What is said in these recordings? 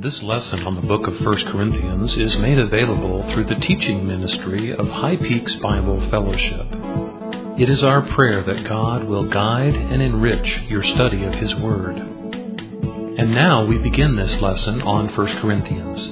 This lesson on the book of 1 Corinthians is made available through the teaching ministry of High Peaks Bible Fellowship. It is our prayer that God will guide and enrich your study of His Word. And now we begin this lesson on 1 Corinthians.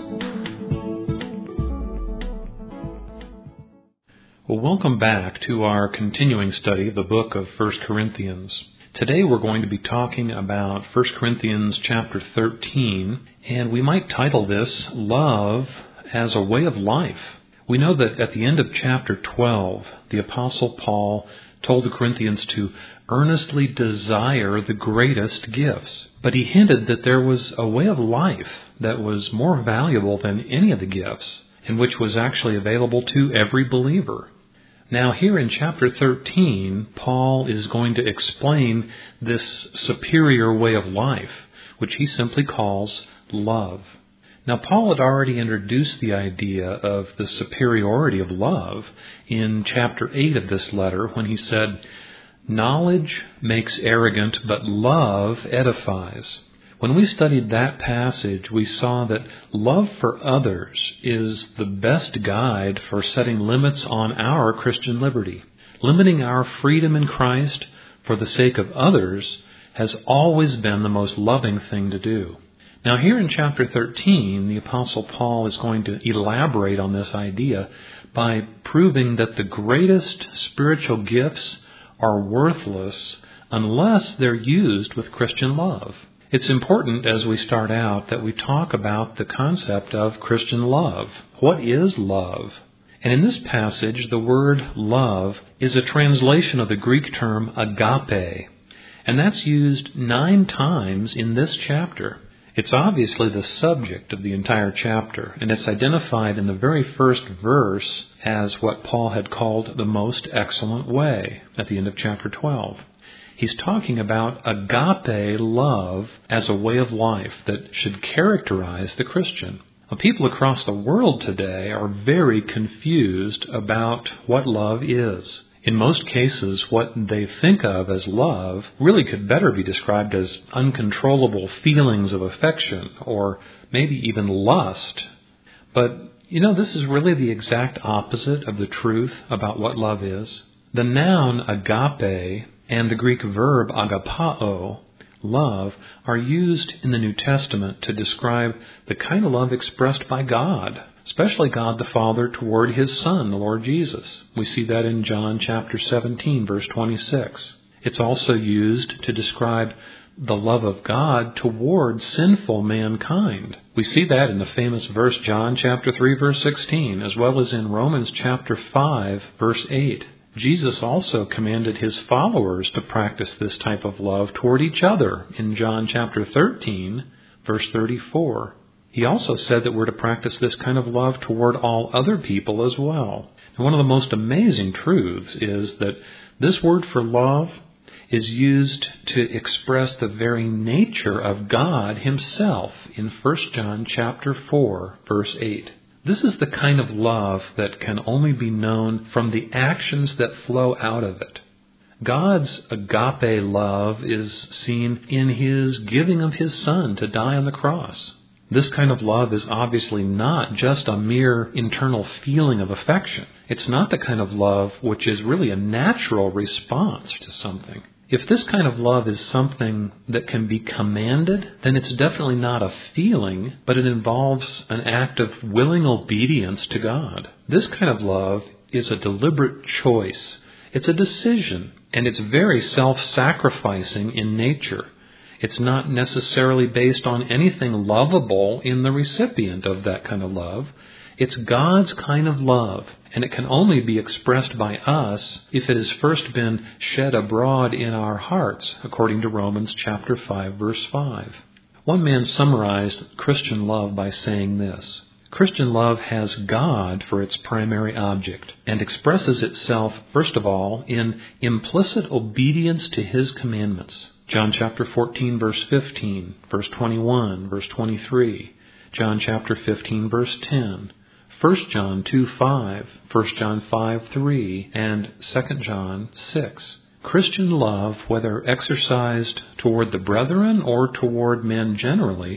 Well, welcome back to our continuing study of the book of 1 Corinthians. Today we're going to be talking about 1 Corinthians chapter 13, and we might title this, Love as a Way of Life. We know that at the end of chapter 12, the Apostle Paul told the Corinthians to earnestly desire the greatest gifts. But he hinted that there was a way of life that was more valuable than any of the gifts, and which was actually available to every believer. Now here in chapter 13, Paul is going to explain this superior way of life, which he simply calls love. Now Paul had already introduced the idea of the superiority of love in chapter 8 of this letter when he said, "Knowledge makes arrogant, but love edifies." When we studied that passage, we saw that love for others is the best guide for setting limits on our Christian liberty. Limiting our freedom in Christ for the sake of others has always been the most loving thing to do. Now here in chapter 13, the Apostle Paul is going to elaborate on this idea by proving that the greatest spiritual gifts are worthless unless they're used with Christian love. It's important as we start out that we talk about the concept of Christian love. What is love? And in this passage, the word love is a translation of the Greek term agape, and that's used 9 times in this chapter. It's obviously the subject of the entire chapter, and it's identified in the very first verse as what Paul had called the most excellent way at the end of chapter 12. He's talking about agape love as a way of life that should characterize the Christian. Well, people across the world today are very confused about what love is. In most cases, what they think of as love really could better be described as uncontrollable feelings of affection or maybe even lust. But, this is really the exact opposite of the truth about what love is. The noun agape and the Greek verb agapao, love, are used in the New Testament to describe the kind of love expressed by God, especially God the Father toward His Son, the Lord Jesus. We see that in John chapter 17, verse 26. It's also used to describe the love of God toward sinful mankind. We see that in the famous verse John chapter 3, verse 16, as well as in Romans chapter 5, verse 8. Jesus also commanded His followers to practice this type of love toward each other in John chapter 13, verse 34. He also said that we're to practice this kind of love toward all other people as well. And one of the most amazing truths is that this word for love is used to express the very nature of God Himself in 1 John chapter 4, verse 8. This is the kind of love that can only be known from the actions that flow out of it. God's agape love is seen in His giving of His Son to die on the cross. This kind of love is obviously not just a mere internal feeling of affection. It's not the kind of love which is really a natural response to something. If this kind of love is something that can be commanded, then it's definitely not a feeling, but it involves an act of willing obedience to God. This kind of love is a deliberate choice. It's a decision, and it's very self-sacrificing in nature. It's not necessarily based on anything lovable in the recipient of that kind of love. It's God's kind of love, and it can only be expressed by us if it has first been shed abroad in our hearts, according to Romans chapter 5, verse 5. One man summarized Christian love by saying this: Christian love has God for its primary object and expresses itself, first of all, in implicit obedience to His commandments. John chapter 14, verse 15, verse 21, verse 23, John chapter 15, verse 10, 1 John 2:5, 1 John 5:3, and 2 John 6. Christian love, whether exercised toward the brethren or toward men generally,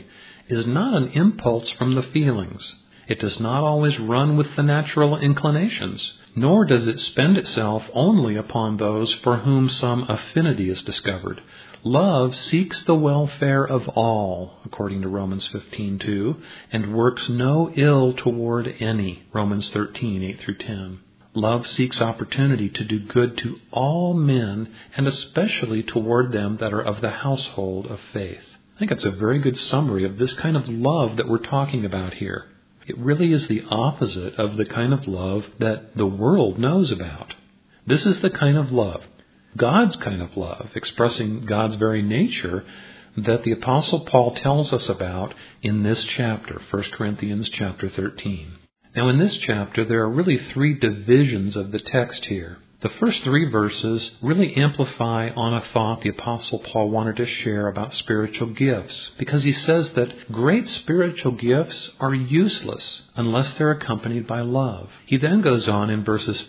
is not an impulse from the feelings. It does not always run with the natural inclinations, nor does it spend itself only upon those for whom some affinity is discovered. Love seeks the welfare of all, according to Romans 15:2, and works no ill toward any, Romans 13:8-10. Love seeks opportunity to do good to all men, and especially toward them that are of the household of faith. I think it's a very good summary of this kind of love that we're talking about here. It really is the opposite of the kind of love that the world knows about. This is the kind of love, God's kind of love, expressing God's very nature, that the Apostle Paul tells us about in this chapter, 1 Corinthians chapter 13. Now in this chapter, there are really three divisions of the text here. The first three verses really amplify on a thought the Apostle Paul wanted to share about spiritual gifts, because he says that great spiritual gifts are useless unless they're accompanied by love. He then goes on in verses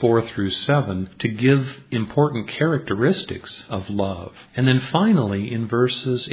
4-7 to give important characteristics of love. And then finally, in verses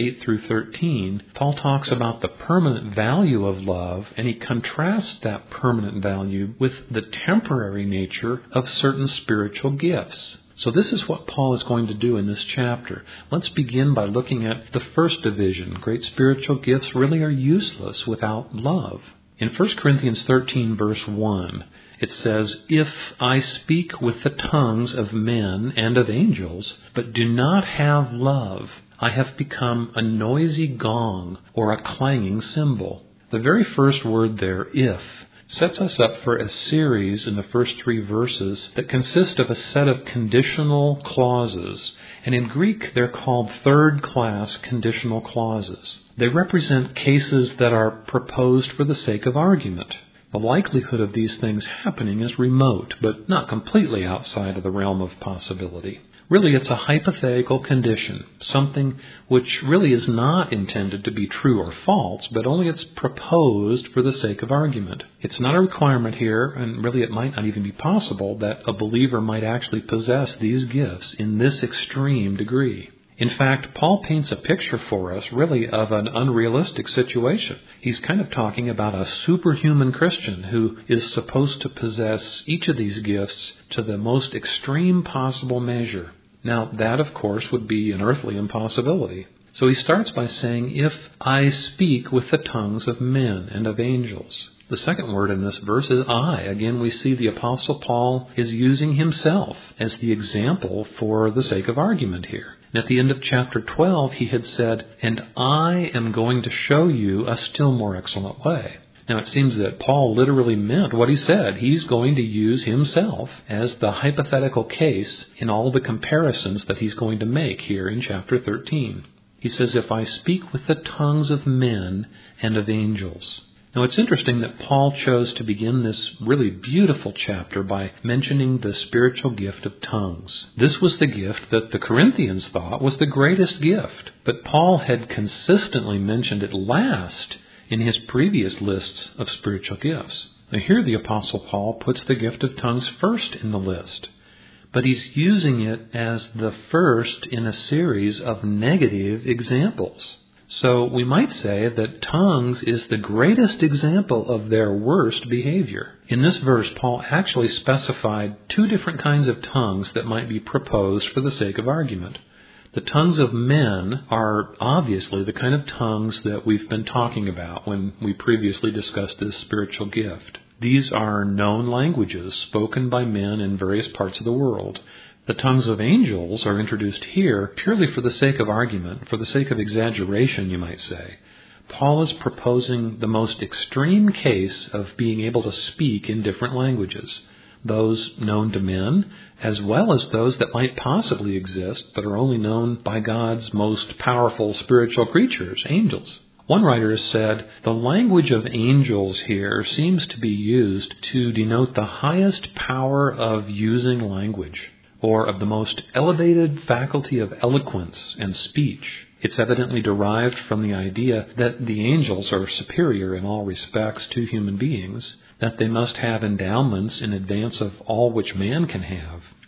8-13, Paul talks about the permanent value of love, and he contrasts that permanent value with the temporary nature of certain spiritual gifts. So this is what Paul is going to do in this chapter. Let's begin by looking at the first division. Great spiritual gifts really are useless without love. In 1 Corinthians 13, verse 1, it says, "If I speak with the tongues of men and of angels, but do not have love, I have become a noisy gong or a clanging cymbal." The very first word there, if, sets us up for a series in the first three verses that consist of a set of conditional clauses. And in Greek, they're called third-class conditional clauses. They represent cases that are proposed for the sake of argument. The likelihood of these things happening is remote, but not completely outside of the realm of possibility. Really, it's a hypothetical condition, something which really is not intended to be true or false, but only it's proposed for the sake of argument. It's not a requirement here, and really it might not even be possible that a believer might actually possess these gifts in this extreme degree. In fact, Paul paints a picture for us, really, of an unrealistic situation. He's kind of talking about a superhuman Christian who is supposed to possess each of these gifts to the most extreme possible measure. Now, that, of course, would be an earthly impossibility. So he starts by saying, "If I speak with the tongues of men and of angels." The second word in this verse is I. Again, we see the Apostle Paul is using himself as the example for the sake of argument here. And at the end of chapter 12, he had said, "And I am going to show you a still more excellent way." Now, it seems that Paul literally meant what he said. He's going to use himself as the hypothetical case in all the comparisons that he's going to make here in chapter 13. He says, "If I speak with the tongues of men and of angels." Now, it's interesting that Paul chose to begin this really beautiful chapter by mentioning the spiritual gift of tongues. This was the gift that the Corinthians thought was the greatest gift, but Paul had consistently mentioned it last in his previous lists of spiritual gifts. Now, here the Apostle Paul puts the gift of tongues first in the list, but he's using it as the first in a series of negative examples. So we might say that tongues is the greatest example of their worst behavior. In this verse, Paul actually specified two different kinds of tongues that might be proposed for the sake of argument. The tongues of men are obviously the kind of tongues that we've been talking about when we previously discussed this spiritual gift. These are known languages spoken by men in various parts of the world. The tongues of angels are introduced here purely for the sake of argument, for the sake of exaggeration, you might say. Paul is proposing the most extreme case of being able to speak in different languages, those known to men, as well as those that might possibly exist but are only known by God's most powerful spiritual creatures, angels. One writer has said, "The language of angels here seems to be used to denote the highest power of using language, or of the most elevated faculty of eloquence and speech. It's evidently derived from the idea that the angels are superior in all respects to human beings, that they must have endowments in advance of all which man can have.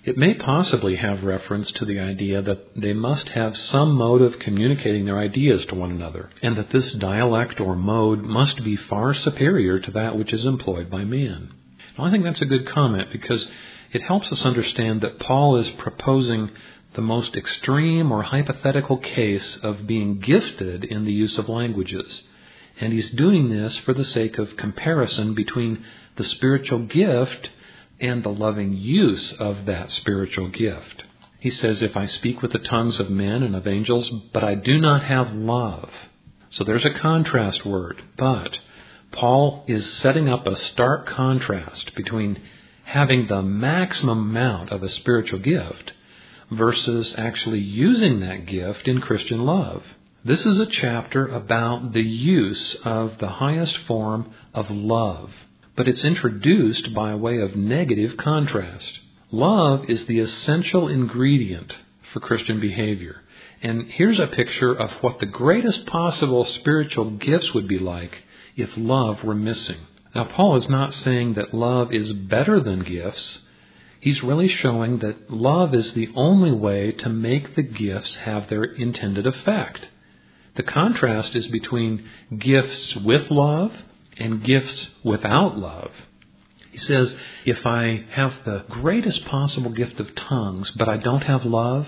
It may possibly have reference to the idea that they must have some mode of communicating their ideas to one another, and that this dialect or mode must be far superior to that which is employed by man. Now, I think that's a good comment because it helps us understand that Paul is proposing the most extreme or hypothetical case of being gifted in the use of languages. And he's doing this for the sake of comparison between the spiritual gift and the loving use of that spiritual gift. He says, if I speak with the tongues of men and of angels, but I do not have love. So there's a contrast word, but Paul is setting up a stark contrast between having the maximum amount of a spiritual gift versus actually using that gift in Christian love. This is a chapter about the use of the highest form of love. But it's introduced by way of negative contrast. Love is the essential ingredient for Christian behavior. And here's a picture of what the greatest possible spiritual gifts would be like if love were missing. Now, Paul is not saying that love is better than gifts. He's really showing that love is the only way to make the gifts have their intended effect. The contrast is between gifts with love and gifts without love. He says, if I have the greatest possible gift of tongues, but I don't have love,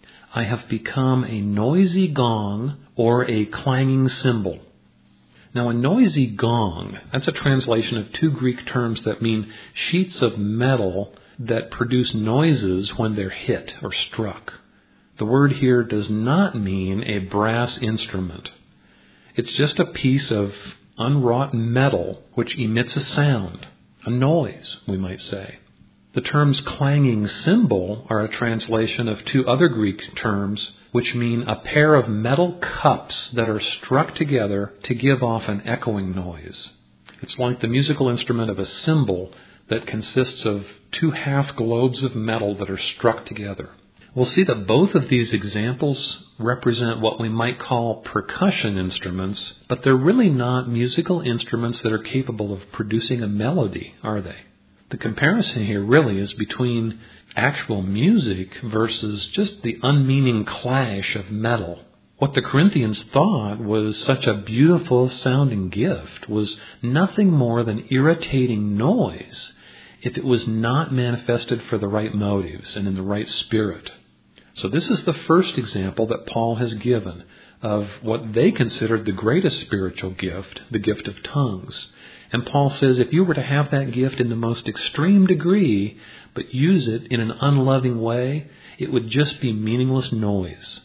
I have become a noisy gong or a clanging cymbal. Now, a noisy gong, that's a translation of two Greek terms that mean sheets of metal that produce noises when they're hit or struck. The word here does not mean a brass instrument. It's just a piece of unwrought metal which emits a sound, a noise, we might say. The terms clanging cymbal are a translation of two other Greek terms which mean a pair of metal cups that are struck together to give off an echoing noise. It's like the musical instrument of a cymbal that consists of two half globes of metal that are struck together. We'll see that both of these examples represent what we might call percussion instruments, but they're really not musical instruments that are capable of producing a melody, are they? The comparison here really is between actual music versus just the unmeaning clash of metal. What the Corinthians thought was such a beautiful sounding gift was nothing more than irritating noise if it was not manifested for the right motives and in the right spirit. So this is the first example that Paul has given of what they considered the greatest spiritual gift, the gift of tongues. And Paul says if you were to have that gift in the most extreme degree, but use it in an unloving way, it would just be meaningless noise.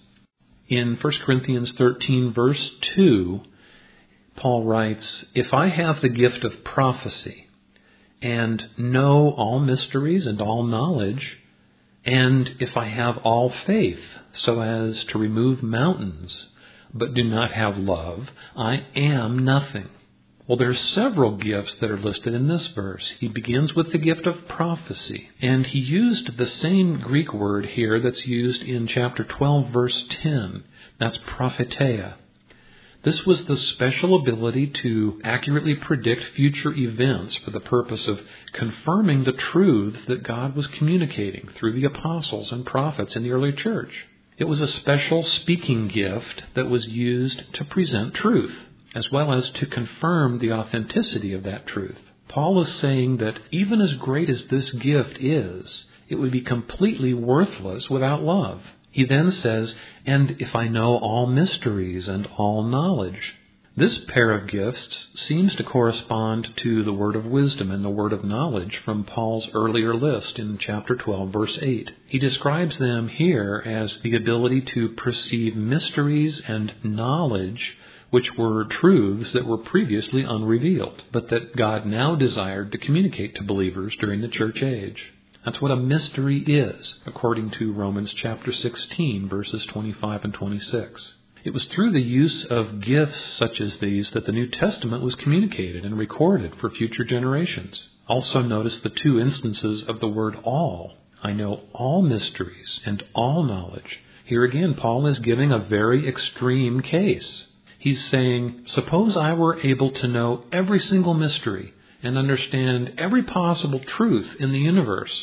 In 1 Corinthians 13, verse 2, Paul writes, if I have the gift of prophecy and know all mysteries and all knowledge, and if I have all faith so as to remove mountains, but do not have love, I am nothing. Well, there are several gifts that are listed in this verse. He begins with the gift of prophecy, and he used the same Greek word here that's used in chapter 12, verse 10. That's propheteia. This was the special ability to accurately predict future events for the purpose of confirming the truths that God was communicating through the apostles and prophets in the early church. It was a special speaking gift that was used to present truth, as well as to confirm the authenticity of that truth. Paul is saying that even as great as this gift is, it would be completely worthless without love. He then says, and if I know all mysteries and all knowledge. This pair of gifts seems to correspond to the word of wisdom and the word of knowledge from Paul's earlier list in chapter 12, verse 8. He describes them here as the ability to perceive mysteries and knowledge, which were truths that were previously unrevealed, but that God now desired to communicate to believers during the church age. That's what a mystery is, according to Romans chapter 16, verses 25 and 26. It was through the use of gifts such as these that the New Testament was communicated and recorded for future generations. Also notice the two instances of the word all. I know all mysteries and all knowledge. Here again, Paul is giving a very extreme case. He's saying, suppose I were able to know every single mystery and understand every possible truth in the universe.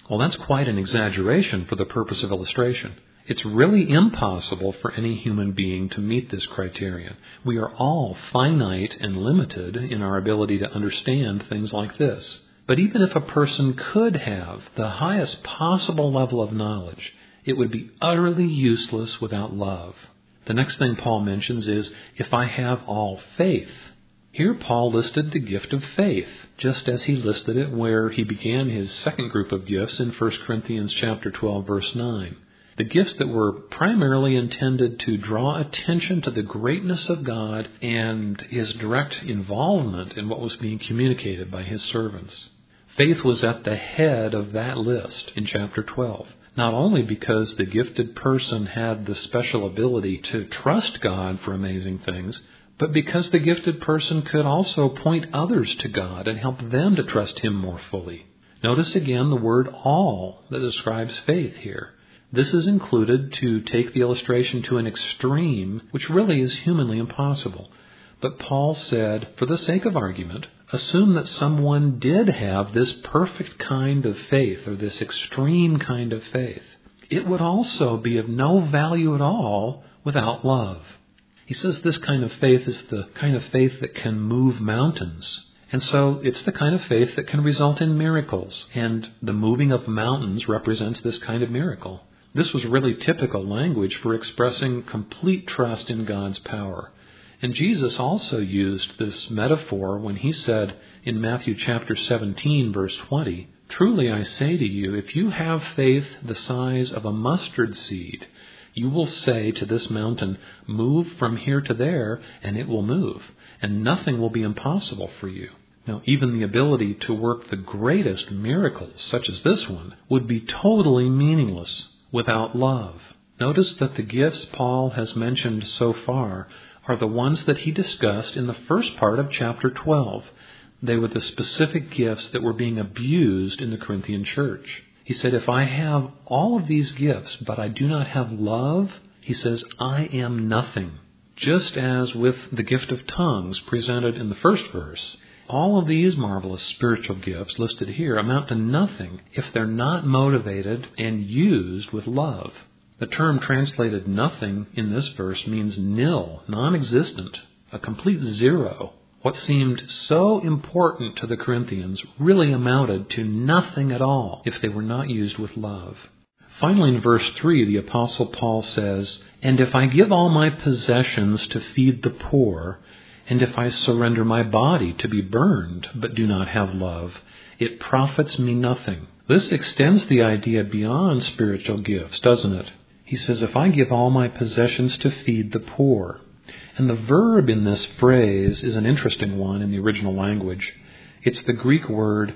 Well, that's quite an exaggeration for the purpose of illustration. It's really impossible for any human being to meet this criterion. We are all finite and limited in our ability to understand things like this. But even if a person could have the highest possible level of knowledge, it would be utterly useless without love. The next thing Paul mentions is, if I have all faith. Here Paul listed the gift of faith, just as he listed it where he began his second group of gifts in 1 Corinthians chapter 12, verse 9. The gifts that were primarily intended to draw attention to the greatness of God and his direct involvement in what was being communicated by his servants. Faith was at the head of that list in chapter 12, not only because the gifted person had the special ability to trust God for amazing things, but because the gifted person could also point others to God and help them to trust Him more fully. Notice again the word all that describes faith here. This is included to take the illustration to an extreme, which really is humanly impossible. But Paul said, for the sake of argument, assume that someone did have this perfect kind of faith or this extreme kind of faith. It would also be of no value at all without love. He says this kind of faith is the kind of faith that can move mountains. And so it's the kind of faith that can result in miracles. And the moving of mountains represents this kind of miracle. This was really typical language for expressing complete trust in God's power. And Jesus also used this metaphor when he said in Matthew chapter 17, verse 20, "Truly I say to you, if you have faith the size of a mustard seed, you will say to this mountain, 'Move from here to there,' and it will move, and nothing will be impossible for you." Now, even the ability to work the greatest miracles, such as this one, would be totally meaningless without love. Notice that the gifts Paul has mentioned so far are the ones that he discussed in the first part of chapter 12. They were the specific gifts that were being abused in the Corinthian church. He said, if I have all of these gifts, but I do not have love, he says, I am nothing. Just as with the gift of tongues presented in the first verse, all of these marvelous spiritual gifts listed here amount to nothing if they're not motivated and used with love. The term translated nothing in this verse means nil, non-existent, a complete zero. What seemed so important to the Corinthians really amounted to nothing at all if they were not used with love. Finally, in verse 3, the Apostle Paul says, "And if I give all my possessions to feed the poor, and if I surrender my body to be burned, but do not have love, it profits me nothing." This extends the idea beyond spiritual gifts, doesn't it? He says, if I give all my possessions to feed the poor. And the verb in this phrase is an interesting one in the original language. It's the Greek word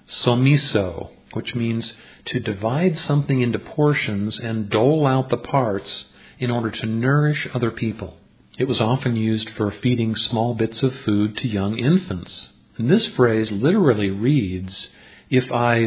somiso, which means to divide something into portions and dole out the parts in order to nourish other people. It was often used for feeding small bits of food to young infants. And this phrase literally reads, if I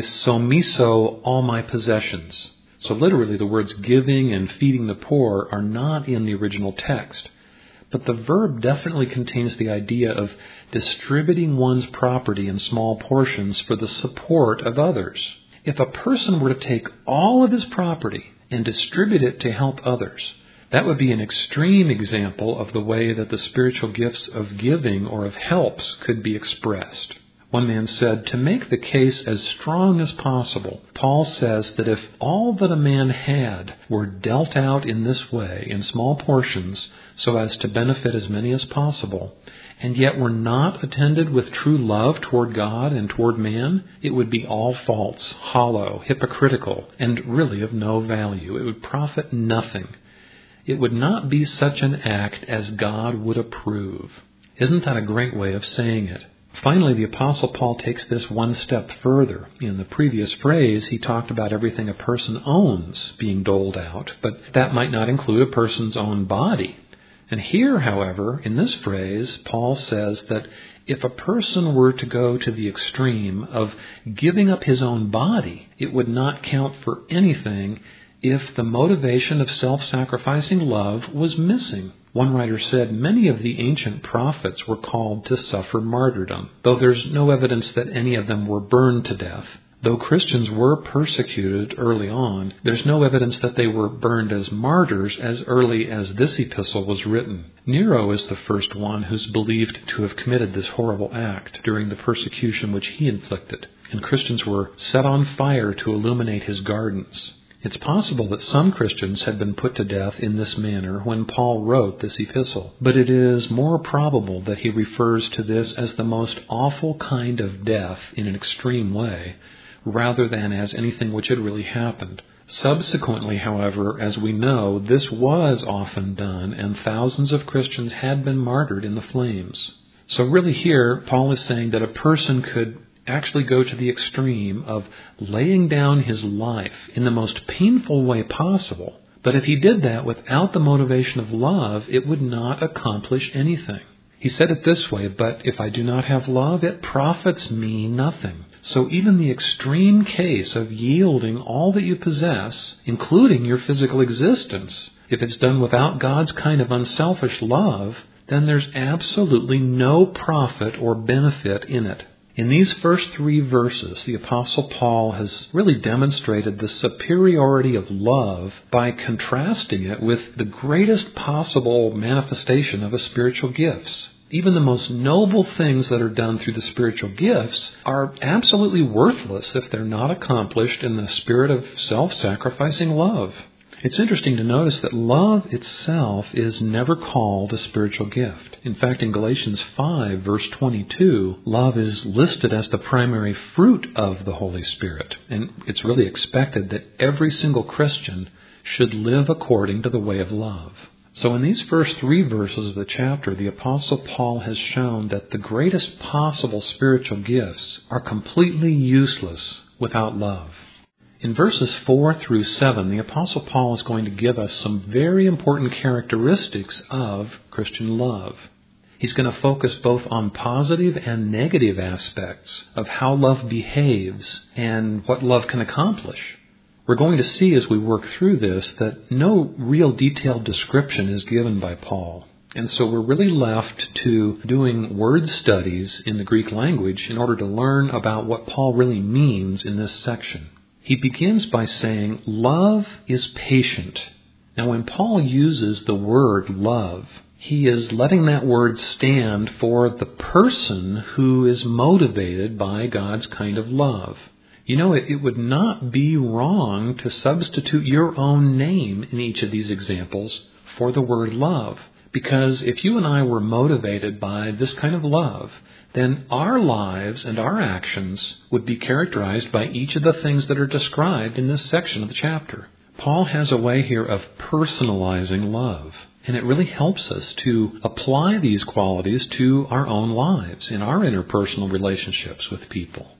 somiso all my possessions. So literally the words giving and feeding the poor are not in the original text. But the verb definitely contains the idea of distributing one's property in small portions for the support of others. If a person were to take all of his property and distribute it to help others, that would be an extreme example of the way that the spiritual gifts of giving or of helps could be expressed. One man said, to make the case as strong as possible, Paul says that if all that a man had were dealt out in this way, in small portions, so as to benefit as many as possible, and yet were not attended with true love toward God and toward man, it would be all false, hollow, hypocritical, and really of no value. It would profit nothing. It would not be such an act as God would approve. Isn't that a great way of saying it? Finally, the Apostle Paul takes this one step further. In the previous phrase, he talked about everything a person owns being doled out, but that might not include a person's own body. And here, however, in this phrase, Paul says that if a person were to go to the extreme of giving up his own body, it would not count for anything if the motivation of self-sacrificing love was missing. One writer said many of the ancient prophets were called to suffer martyrdom, though there's no evidence that any of them were burned to death. Though Christians were persecuted early on, there's no evidence that they were burned as martyrs as early as this epistle was written. Nero is the first one who's believed to have committed this horrible act during the persecution which he inflicted, and Christians were set on fire to illuminate his gardens. It's possible that some Christians had been put to death in this manner when Paul wrote this epistle, but it is more probable that he refers to this as the most awful kind of death in an extreme way, rather than as anything which had really happened. Subsequently, however, as we know, this was often done, and thousands of Christians had been martyred in the flames. So really here, Paul is saying that a person could actually go to the extreme of laying down his life in the most painful way possible, but if he did that without the motivation of love, it would not accomplish anything. He said it this way, "But if I do not have love, it profits me nothing." So even the extreme case of yielding all that you possess, including your physical existence, if it's done without God's kind of unselfish love, then there's absolutely no profit or benefit in it. In these first 3 verses, the Apostle Paul has really demonstrated the superiority of love by contrasting it with the greatest possible manifestation of a spiritual gifts. Even the most noble things that are done through the spiritual gifts are absolutely worthless if they're not accomplished in the spirit of self-sacrificing love. It's interesting to notice that love itself is never called a spiritual gift. In fact, in Galatians 5, verse 22, love is listed as the primary fruit of the Holy Spirit. And it's really expected that every single Christian should live according to the way of love. So in these first 3 verses of the chapter, the Apostle Paul has shown that the greatest possible spiritual gifts are completely useless without love. In verses 4 through 7, the Apostle Paul is going to give us some very important characteristics of Christian love. He's going to focus both on positive and negative aspects of how love behaves and what love can accomplish. We're going to see as we work through this that no real detailed description is given by Paul. And so we're really left to doing word studies in the Greek language in order to learn about what Paul really means in this section. He begins by saying, love is patient. Now, when Paul uses the word love, he is letting that word stand for the person who is motivated by God's kind of love. You know, it would not be wrong to substitute your own name in each of these examples for the word love. Because if you and I were motivated by this kind of love, then our lives and our actions would be characterized by each of the things that are described in this section of the chapter. Paul has a way here of personalizing love, and it really helps us to apply these qualities to our own lives, in our interpersonal relationships with people.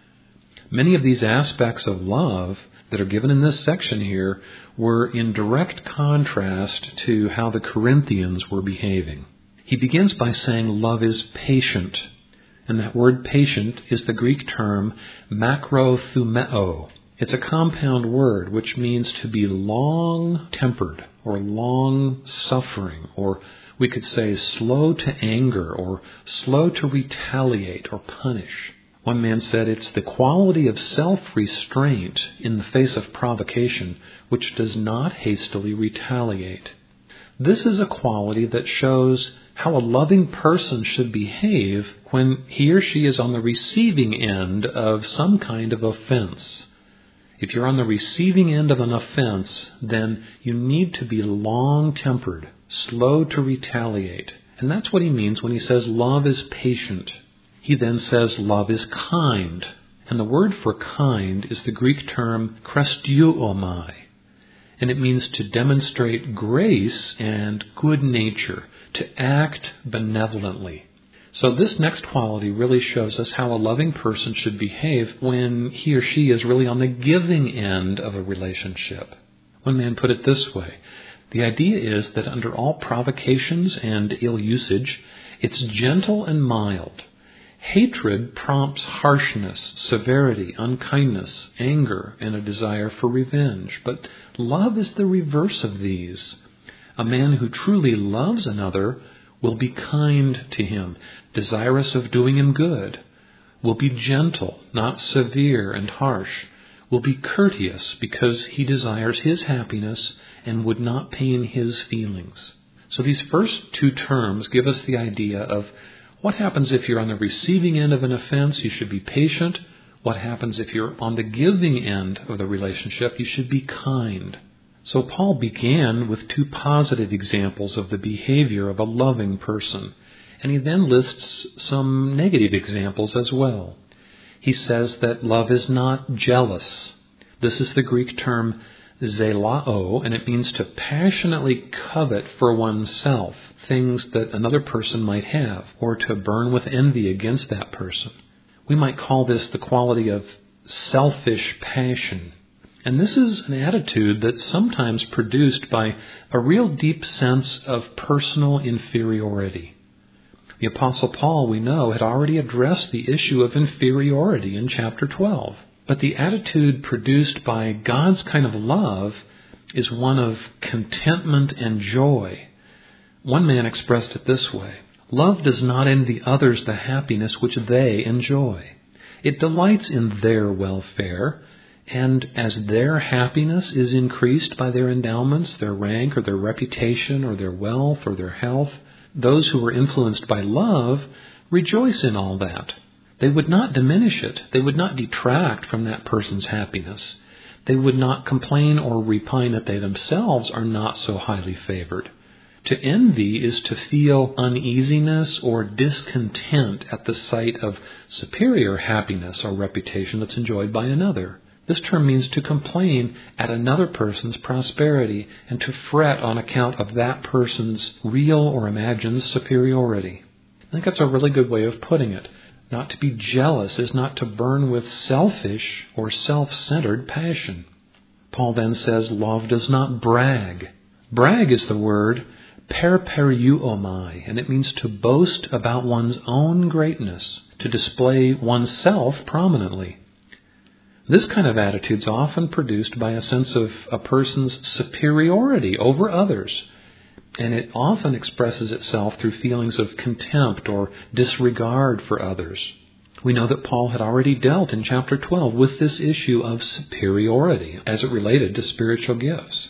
Many of these aspects of love that are given in this section here were in direct contrast to how the Corinthians were behaving. He begins by saying love is patient. And that word patient is the Greek term makrothumeo. It's a compound word which means to be long-tempered or long-suffering, or we could say slow to anger or slow to retaliate or punish. One man said it's the quality of self-restraint in the face of provocation which does not hastily retaliate. This is a quality that shows how a loving person should behave when he or she is on the receiving end of some kind of offense. If you're on the receiving end of an offense, then you need to be long-tempered, slow to retaliate. And that's what he means when he says love is patient. He then says love is kind. And the word for kind is the Greek term kresteuomai. And it means to demonstrate grace and good nature, to act benevolently. So this next quality really shows us how a loving person should behave when he or she is really on the giving end of a relationship. One man put it this way: the idea is that under all provocations and ill usage, it's gentle and mild. Hatred prompts harshness, severity, unkindness, anger, and a desire for revenge. But love is the reverse of these. A man who truly loves another will be kind to him, desirous of doing him good, will be gentle, not severe and harsh, will be courteous because he desires his happiness and would not pain his feelings. So these first two terms give us the idea of what happens if you're on the receiving end of an offense. You should be patient. What happens if you're on the giving end of the relationship? You should be kind. So Paul began with two positive examples of the behavior of a loving person, and he then lists some negative examples as well. He says that love is not jealous. This is the Greek term zelao, and it means to passionately covet for oneself things that another person might have, or to burn with envy against that person. We might call this the quality of selfish passion. And this is an attitude that's sometimes produced by a real deep sense of personal inferiority. The Apostle Paul, we know, had already addressed the issue of inferiority in chapter 12. But the attitude produced by God's kind of love is one of contentment and joy. One man expressed it this way: love does not envy others the happiness which they enjoy. It delights in their welfare, and as their happiness is increased by their endowments, their rank or their reputation or their wealth or their health, those who are influenced by love rejoice in all that. They would not diminish it. They would not detract from that person's happiness. They would not complain or repine that they themselves are not so highly favored. To envy is to feel uneasiness or discontent at the sight of superior happiness or reputation that's enjoyed by another. This term means to complain at another person's prosperity and to fret on account of that person's real or imagined superiority. I think that's a really good way of putting it. Not to be jealous is not to burn with selfish or self-centered passion. Paul then says love does not brag. Brag is the word perperiuomai, and it means to boast about one's own greatness, to display oneself prominently. This kind of attitude is often produced by a sense of a person's superiority over others, and it often expresses itself through feelings of contempt or disregard for others. We know that Paul had already dealt in chapter 12 with this issue of superiority as it related to spiritual gifts.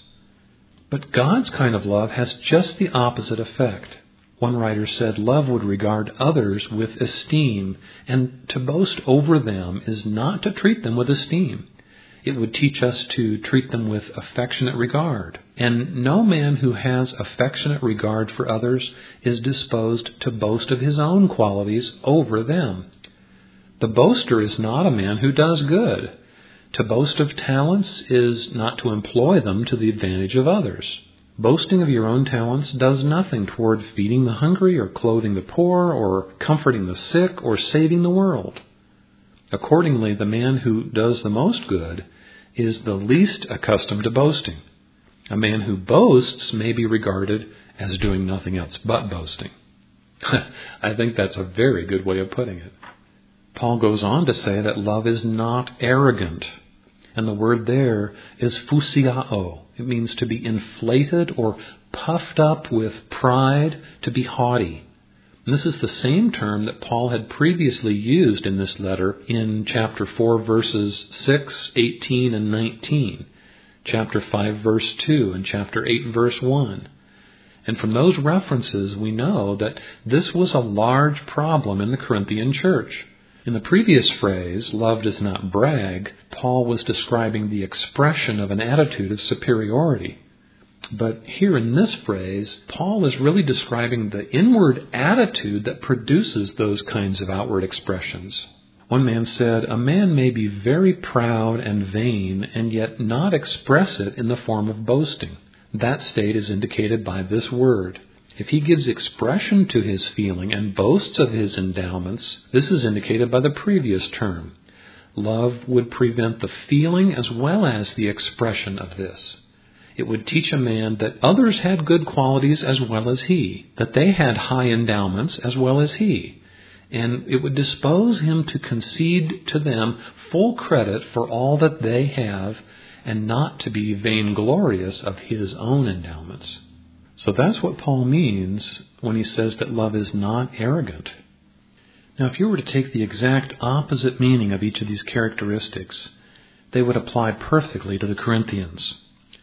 But God's kind of love has just the opposite effect. One writer said love would regard others with esteem, and to boast over them is not to treat them with esteem. It would teach us to treat them with affectionate regard. And no man who has affectionate regard for others is disposed to boast of his own qualities over them. The boaster is not a man who does good. To boast of talents is not to employ them to the advantage of others. Boasting of your own talents does nothing toward feeding the hungry or clothing the poor or comforting the sick or saving the world. Accordingly, the man who does the most good is the least accustomed to boasting. A man who boasts may be regarded as doing nothing else but boasting. I think that's a very good way of putting it. Paul goes on to say that love is not arrogant. And the word there is phusiao. It means to be inflated or puffed up with pride, to be haughty. And this is the same term that Paul had previously used in this letter in chapter 4, verses 6, 18, and 19, chapter 5, verse 2, and chapter 8, verse 1. And from those references, we know that this was a large problem in the Corinthian church. In the previous phrase, love does not brag, Paul was describing the expression of an attitude of superiority. But here in this phrase, Paul is really describing the inward attitude that produces those kinds of outward expressions. One man said, a man may be very proud and vain and yet not express it in the form of boasting. That state is indicated by this word. If he gives expression to his feeling and boasts of his endowments, this is indicated by the previous term. Love would prevent the feeling as well as the expression of this. It would teach a man that others had good qualities as well as he, that they had high endowments as well as he, and it would dispose him to concede to them full credit for all that they have and not to be vainglorious of his own endowments. So that's what Paul means when he says that love is not arrogant. Now, if you were to take the exact opposite meaning of each of these characteristics, they would apply perfectly to the Corinthians.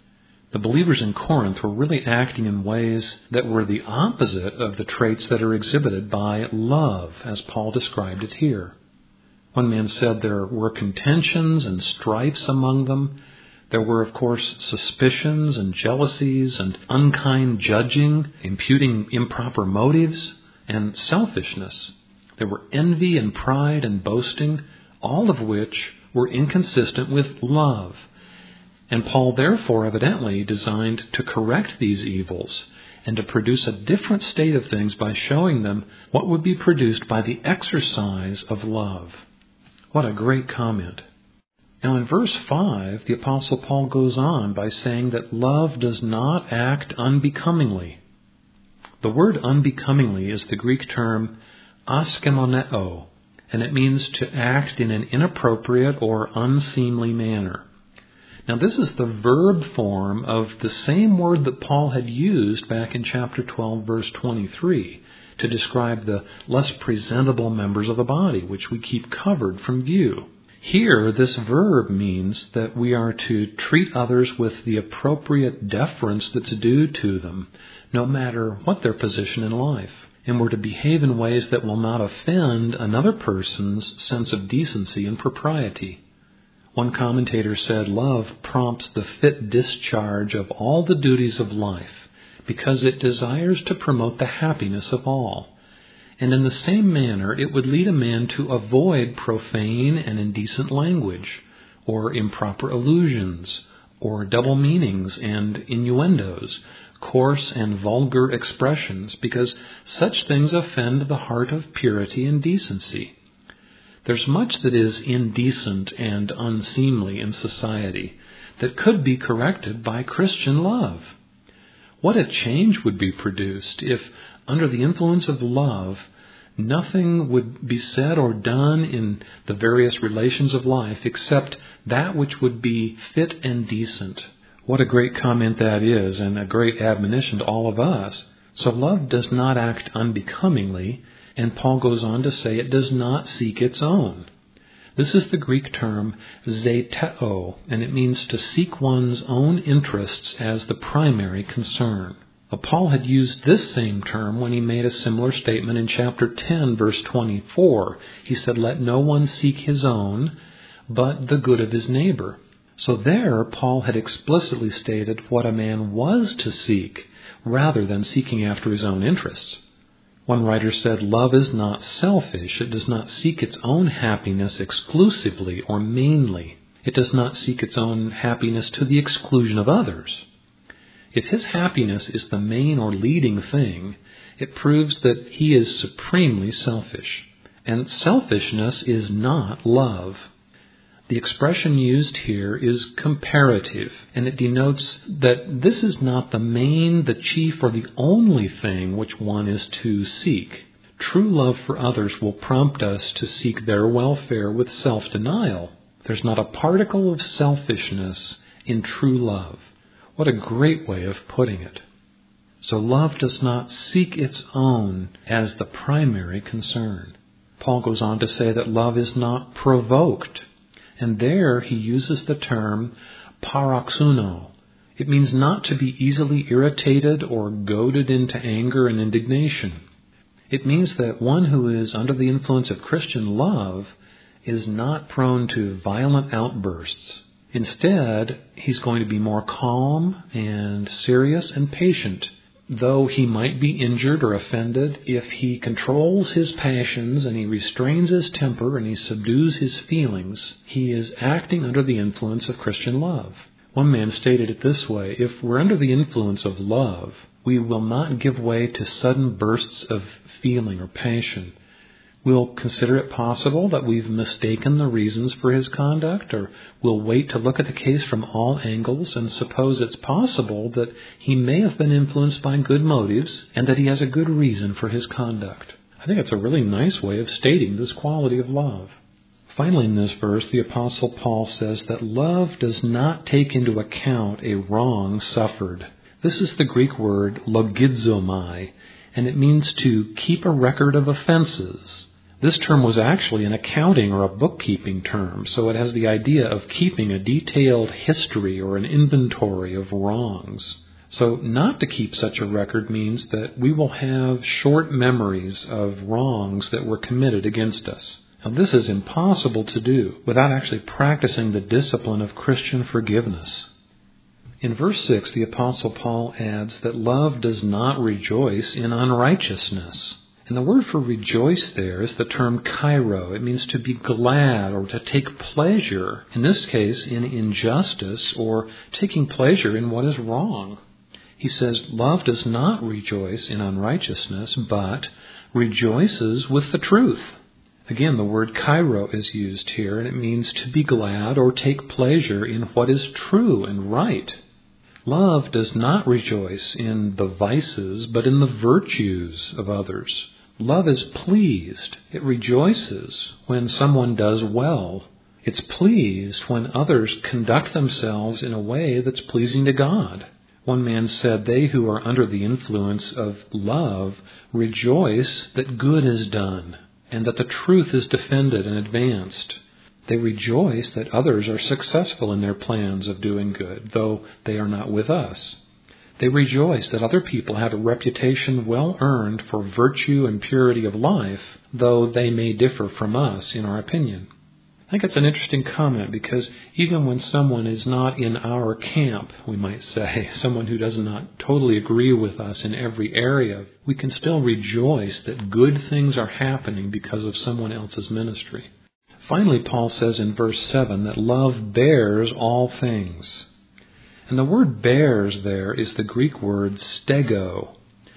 The believers in Corinth were really acting in ways that were the opposite of the traits that are exhibited by love, as Paul described it here. One man said there were contentions and strifes among them. There were, of course, suspicions and jealousies and unkind judging, imputing improper motives, and selfishness. There were envy and pride and boasting, all of which were inconsistent with love. And Paul therefore evidently designed to correct these evils and to produce a different state of things by showing them what would be produced by the exercise of love. What a great comment. Now in verse 5, the Apostle Paul goes on by saying that love does not act unbecomingly. The word unbecomingly is the Greek term askemoneo, and it means to act in an inappropriate or unseemly manner. Now this is the verb form of the same word that Paul had used back in chapter 12, verse 23, to describe the less presentable members of the body, which we keep covered from view. Here, this verb means that we are to treat others with the appropriate deference that's due to them, no matter what their position in life. And we're to behave in ways that will not offend another person's sense of decency and propriety. One commentator said, love prompts the fit discharge of all the duties of life, because it desires to promote the happiness of all. And in the same manner, it would lead a man to avoid profane and indecent language, or improper allusions, or double meanings and innuendos, coarse and vulgar expressions, because such things offend the heart of purity and decency. There's much that is indecent and unseemly in society that could be corrected by Christian love. What a change would be produced if, under the influence of love, nothing would be said or done in the various relations of life except that which would be fit and decent. What a great comment that is, and a great admonition to all of us. So love does not act unbecomingly, and Paul goes on to say it does not seek its own. This is the Greek term zeteo, and it means to seek one's own interests as the primary concern. Well, Paul had used this same term when he made a similar statement in chapter 10, verse 24. He said, "Let no one seek his own, but the good of his neighbor." So there, Paul had explicitly stated what a man was to seek, rather than seeking after his own interests. One writer said, love is not selfish. It does not seek its own happiness exclusively or mainly. It does not seek its own happiness to the exclusion of others. If his happiness is the main or leading thing, it proves that he is supremely selfish. And selfishness is not love. The expression used here is comparative, and it denotes that this is not the main, the chief, or the only thing which one is to seek. True love for others will prompt us to seek their welfare with self-denial. There's not a particle of selfishness in true love. What a great way of putting it. So love does not seek its own as the primary concern. Paul goes on to say that love is not provoked. And there he uses the term paroxuno. It means not to be easily irritated or goaded into anger and indignation. It means that one who is under the influence of Christian love is not prone to violent outbursts. Instead, he's going to be more calm and serious and patient. Though he might be injured or offended, if he controls his passions and he restrains his temper and he subdues his feelings, he is acting under the influence of Christian love. One man stated it this way: if we're under the influence of love, we will not give way to sudden bursts of feeling or passion. We'll consider it possible that we've mistaken the reasons for his conduct, or we'll wait to look at the case from all angles and suppose it's possible that he may have been influenced by good motives and that he has a good reason for his conduct. I think it's a really nice way of stating this quality of love. Finally, in this verse, the Apostle Paul says that love does not take into account a wrong suffered. This is the Greek word logizomai, and it means to keep a record of offenses, This term was actually an accounting or a bookkeeping term, so it has the idea of keeping a detailed history or an inventory of wrongs. So not to keep such a record means that we will have short memories of wrongs that were committed against us. Now, this is impossible to do without actually practicing the discipline of Christian forgiveness. In verse 6, the Apostle Paul adds that love does not rejoice in unrighteousness. And the word for rejoice there is the term kairo. It means to be glad or to take pleasure, in this case in injustice or taking pleasure in what is wrong. He says love does not rejoice in unrighteousness, but rejoices with the truth. Again, the word kairo is used here, and it means to be glad or take pleasure in what is true and right. Love does not rejoice in the vices, but in the virtues of others. Love is pleased. It rejoices when someone does well. It's pleased when others conduct themselves in a way that's pleasing to God. One man said, "They who are under the influence of love rejoice that good is done, and that the truth is defended and advanced. They rejoice that others are successful in their plans of doing good, though they are not with us. They rejoice that other people have a reputation well earned for virtue and purity of life, though they may differ from us in our opinion." I think it's an interesting comment because even when someone is not in our camp, we might say, someone who does not totally agree with us in every area, we can still rejoice that good things are happening because of someone else's ministry. Finally, Paul says in verse 7 that love bears all things. And the word bears there is the Greek word stego.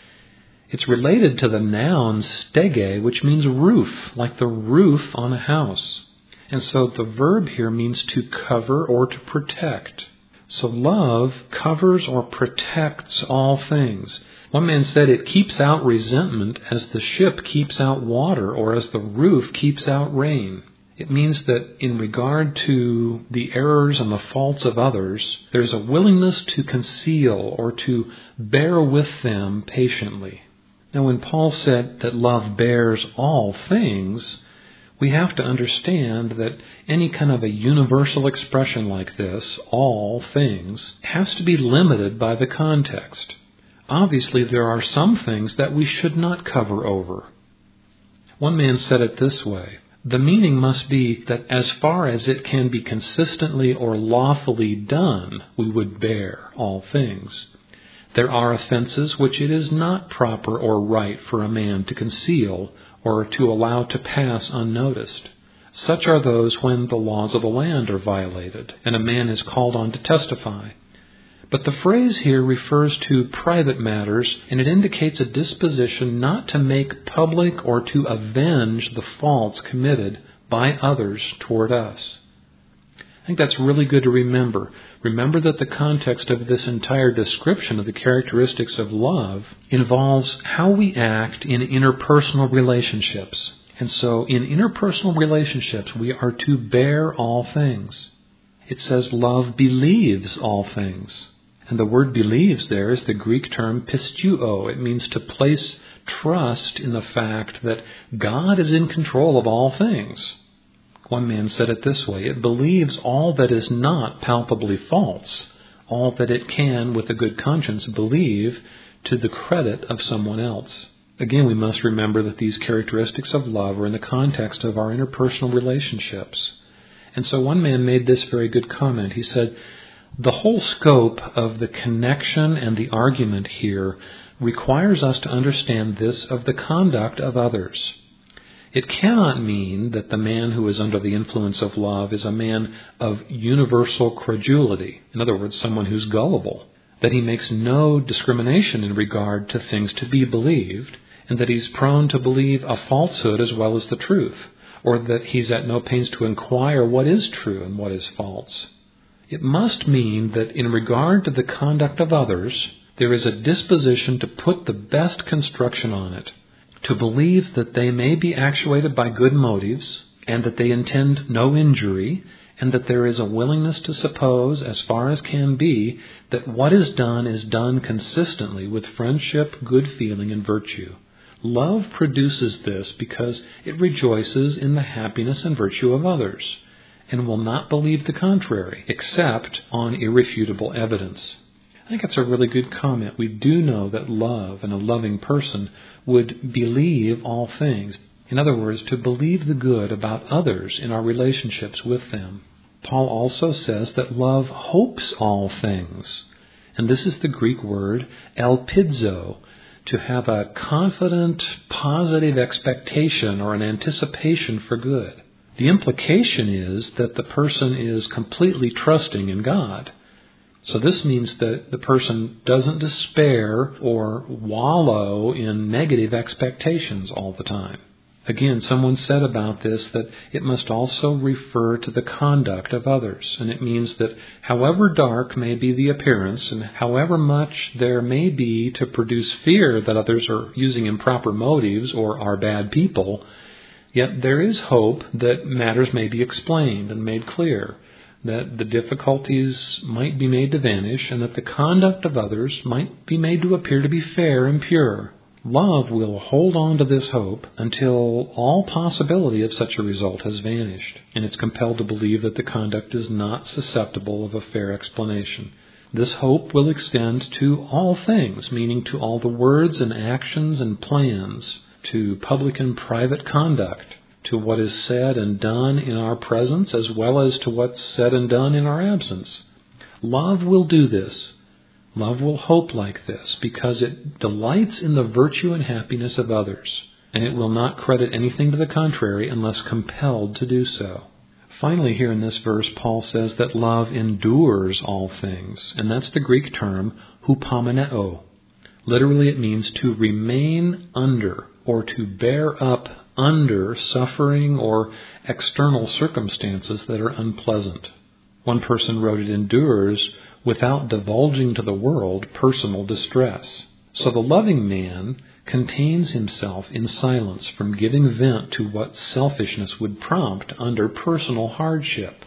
It's related to the noun stege, which means roof, like the roof on a house. And so the verb here means to cover or to protect. So love covers or protects all things. One man said it keeps out resentment as the ship keeps out water or as the roof keeps out rain. It means that in regard to the errors and the faults of others, there's a willingness to conceal or to bear with them patiently. Now, when Paul said that love bears all things, we have to understand that any kind of a universal expression like this, all things, has to be limited by the context. Obviously, there are some things that we should not cover over. One man said it this way: the meaning must be that as far as it can be consistently or lawfully done, we would bear all things. There are offenses which it is not proper or right for a man to conceal or to allow to pass unnoticed. Such are those when the laws of the land are violated, and a man is called on to testify. But the phrase here refers to private matters, and it indicates a disposition not to make public or to avenge the faults committed by others toward us. I think that's really good to remember. Remember that the context of this entire description of the characteristics of love involves how we act in interpersonal relationships. And so in interpersonal relationships, we are to bear all things. It says love believes all things. And the word believes there is the Greek term pisteuo. It means to place trust in the fact that God is in control of all things. One man said it this way: it believes all that is not palpably false, all that it can, with a good conscience, believe to the credit of someone else. Again, we must remember that these characteristics of love are in the context of our interpersonal relationships. And so one man made this very good comment. He said, the whole scope of the connection and the argument here requires us to understand this of the conduct of others. It cannot mean that the man who is under the influence of love is a man of universal credulity. In other words, someone who's gullible. That he makes no discrimination in regard to things to be believed, and that he's prone to believe a falsehood as well as the truth, or that he's at no pains to inquire what is true and what is false. It must mean that in regard to the conduct of others, there is a disposition to put the best construction on it, to believe that they may be actuated by good motives, and that they intend no injury, and that there is a willingness to suppose, as far as can be, that what is done consistently with friendship, good feeling, and virtue. Love produces this because it rejoices in the happiness and virtue of others, and will not believe the contrary, except on irrefutable evidence. I think that's a really good comment. We do know that love and a loving person would believe all things. In other words, to believe the good about others in our relationships with them. Paul also says that love hopes all things. And this is the Greek word elpidzo, to have a confident, positive expectation or an anticipation for good. The implication is that the person is completely trusting in God. So this means that the person doesn't despair or wallow in negative expectations all the time. Again, someone said about this that it must also refer to the conduct of others. And it means that however dark may be the appearance and however much there may be to produce fear that others are using improper motives or are bad people, yet there is hope that matters may be explained and made clear, that the difficulties might be made to vanish, and that the conduct of others might be made to appear to be fair and pure. Love will hold on to this hope until all possibility of such a result has vanished, and it's compelled to believe that the conduct is not susceptible of a fair explanation. This hope will extend to all things, meaning to all the words and actions and plans, to public and private conduct, to what is said and done in our presence as well as to what's said and done in our absence. Love will do this. Love will hope like this because it delights in the virtue and happiness of others, and it will not credit anything to the contrary unless compelled to do so. Finally, here in this verse, Paul says that love endures all things, and that's the Greek term hupomeneo. Literally, it means to remain under or to bear up under suffering or external circumstances that are unpleasant. One person wrote it endures without divulging to the world personal distress. So the loving man contains himself in silence from giving vent to what selfishness would prompt under personal hardship.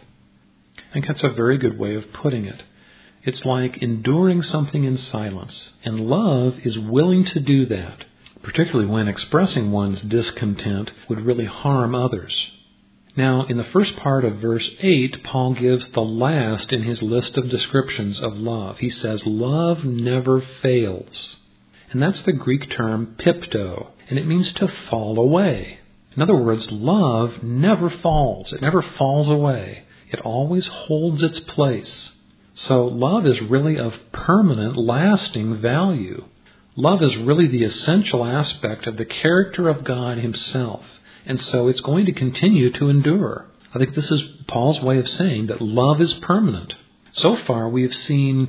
I think that's a very good way of putting it. It's like enduring something in silence, and love is willing to do that, particularly when expressing one's discontent would really harm others. Now, in the first part of verse 8, Paul gives the last in his list of descriptions of love. He says, love never fails. And that's the Greek term pipto, and it means to fall away. In other words, love never falls. It never falls away. It always holds its place. So love is really of permanent, lasting value. Love is really the essential aspect of the character of God himself, and so it's going to continue to endure. I think this is Paul's way of saying that love is permanent. So far, we have seen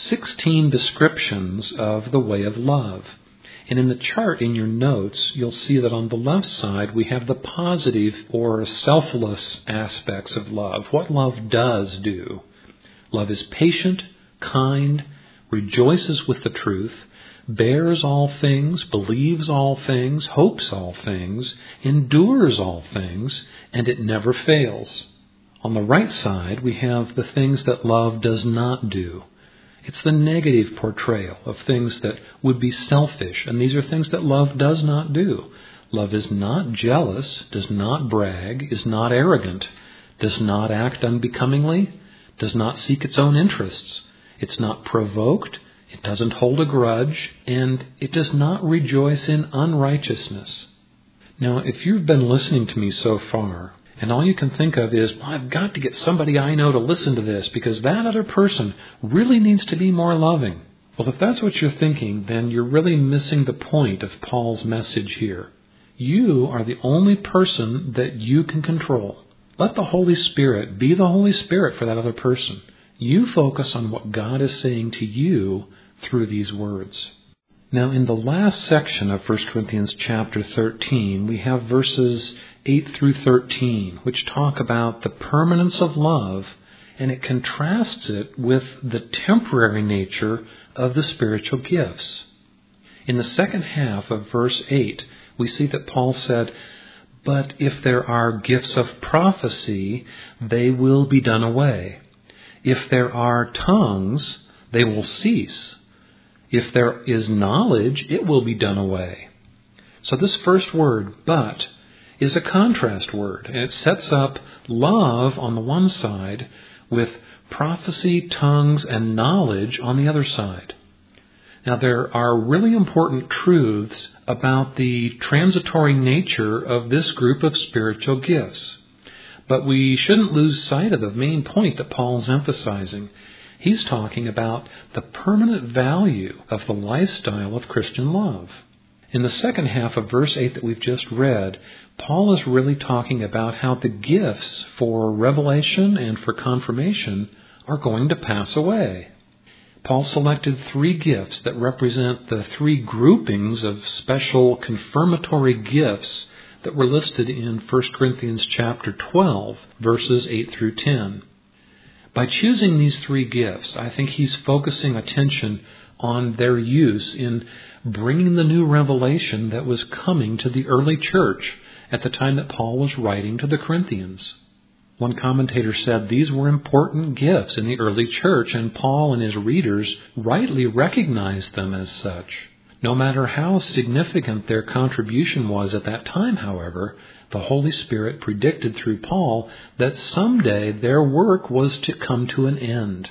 16 descriptions of the way of love. And in the chart in your notes, you'll see that on the left side, we have the positive or selfless aspects of love, what love does do. Love is patient, kind, rejoices with the truth, bears all things, believes all things, hopes all things, endures all things, and it never fails. On the right side, we have the things that love does not do. It's the negative portrayal of things that would be selfish, and these are things that love does not do. Love is not jealous, does not brag, is not arrogant, does not act unbecomingly, does not seek its own interests. It's not provoked, it doesn't hold a grudge, and it does not rejoice in unrighteousness. Now, if you've been listening to me so far, and all you can think of is, I've got to get somebody I know to listen to this because that other person really needs to be more loving. Well, if that's what you're thinking, then you're really missing the point of Paul's message here. You are the only person that you can control. Let the Holy Spirit be the Holy Spirit for that other person. You focus on what God is saying to you through these words. Now, in the last section of 1 Corinthians chapter 13, we have verses 8 through 13, which talk about the permanence of love, and it contrasts it with the temporary nature of the spiritual gifts. In the second half of verse 8, we see that Paul said, "But if there are gifts of prophecy, they will be done away. If there are tongues, they will cease. If there is knowledge, it will be done away." So this first word, but, is a contrast word, and it sets up love on the one side with prophecy, tongues, and knowledge on the other side. Now, there are really important truths about the transitory nature of this group of spiritual gifts. But we shouldn't lose sight of the main point that Paul's emphasizing. He's talking about the permanent value of the lifestyle of Christian love. In the second half of verse 8 that we've just read, Paul is really talking about how the gifts for revelation and for confirmation are going to pass away. Paul selected 3 gifts that represent the 3 groupings of special confirmatory gifts that were listed in 1 Corinthians chapter 12, verses 8 through 10. By choosing these 3 gifts, I think he's focusing attention on their use in bringing the new revelation that was coming to the early church at the time that Paul was writing to the Corinthians. One commentator said these were important gifts in the early church, and Paul and his readers rightly recognized them as such. No matter how significant their contribution was at that time, however, the Holy Spirit predicted through Paul that someday their work was to come to an end.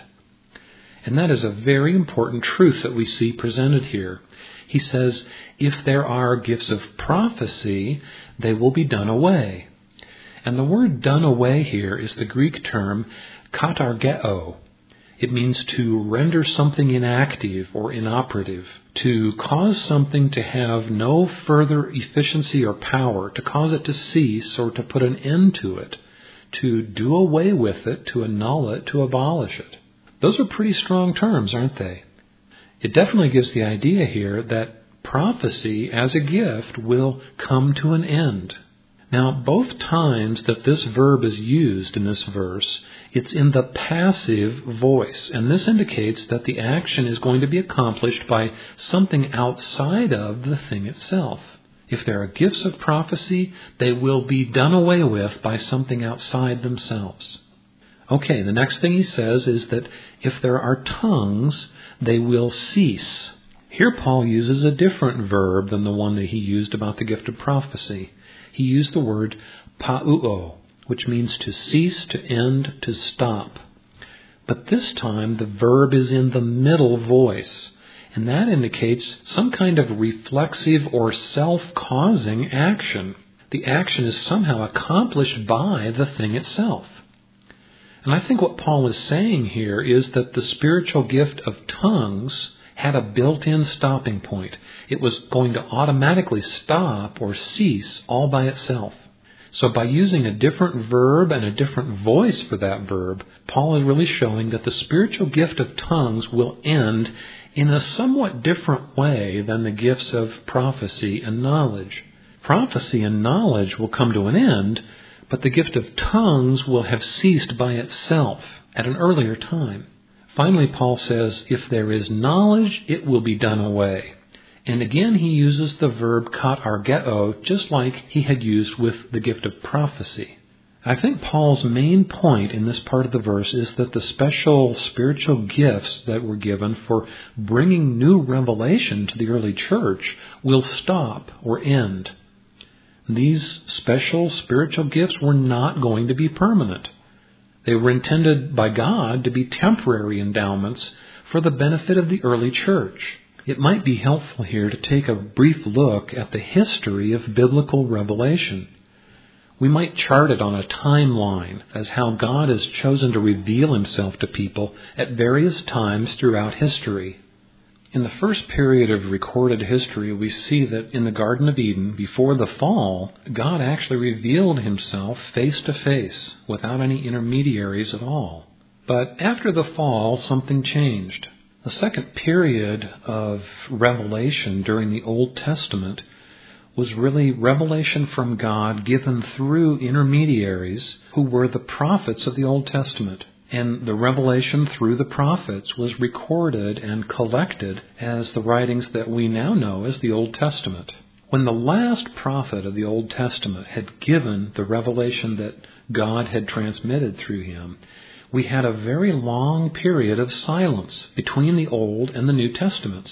And that is a very important truth that we see presented here. He says, if there are gifts of prophecy, they will be done away. And the word done away here is the Greek term katargeo. It means to render something inactive or inoperative, to cause something to have no further efficiency or power, to cause it to cease or to put an end to it, to do away with it, to annul it, to abolish it. Those are pretty strong terms, aren't they? It definitely gives the idea here that prophecy as a gift will come to an end. Now, both times that this verb is used in this verse, it's in the passive voice, and this indicates that the action is going to be accomplished by something outside of the thing itself. If there are gifts of prophecy, they will be done away with by something outside themselves. Okay, the next thing he says is that if there are tongues, they will cease. Here Paul uses a different verb than the one that he used about the gift of prophecy. He used the word pauo, which means to cease, to end, to stop. But this time the verb is in the middle voice, and that indicates some kind of reflexive or self-causing action. The action is somehow accomplished by the thing itself. And I think what Paul is saying here is that the spiritual gift of tongues had a built-in stopping point. It was going to automatically stop or cease all by itself. So by using a different verb and a different voice for that verb, Paul is really showing that the spiritual gift of tongues will end in a somewhat different way than the gifts of prophecy and knowledge. Prophecy and knowledge will come to an end, but the gift of tongues will have ceased by itself at an earlier time. Finally, Paul says, if there is knowledge, it will be done away. And again, he uses the verb katargeo, just like he had used with the gift of prophecy. I think Paul's main point in this part of the verse is that the special spiritual gifts that were given for bringing new revelation to the early church will stop or end. These special spiritual gifts were not going to be permanent. They were intended by God to be temporary endowments for the benefit of the early church. It might be helpful here to take a brief look at the history of biblical revelation. We might chart it on a timeline as how God has chosen to reveal himself to people at various times throughout history. In the first period of recorded history, we see that in the Garden of Eden, before the fall, God actually revealed himself face to face, without any intermediaries at all. But after the fall, something changed. The second period of revelation during the Old Testament was really revelation from God given through intermediaries who were the prophets of the Old Testament. And the revelation through the prophets was recorded and collected as the writings that we now know as the Old Testament. When the last prophet of the Old Testament had given the revelation that God had transmitted through him, we had a very long period of silence between the Old and the New Testaments.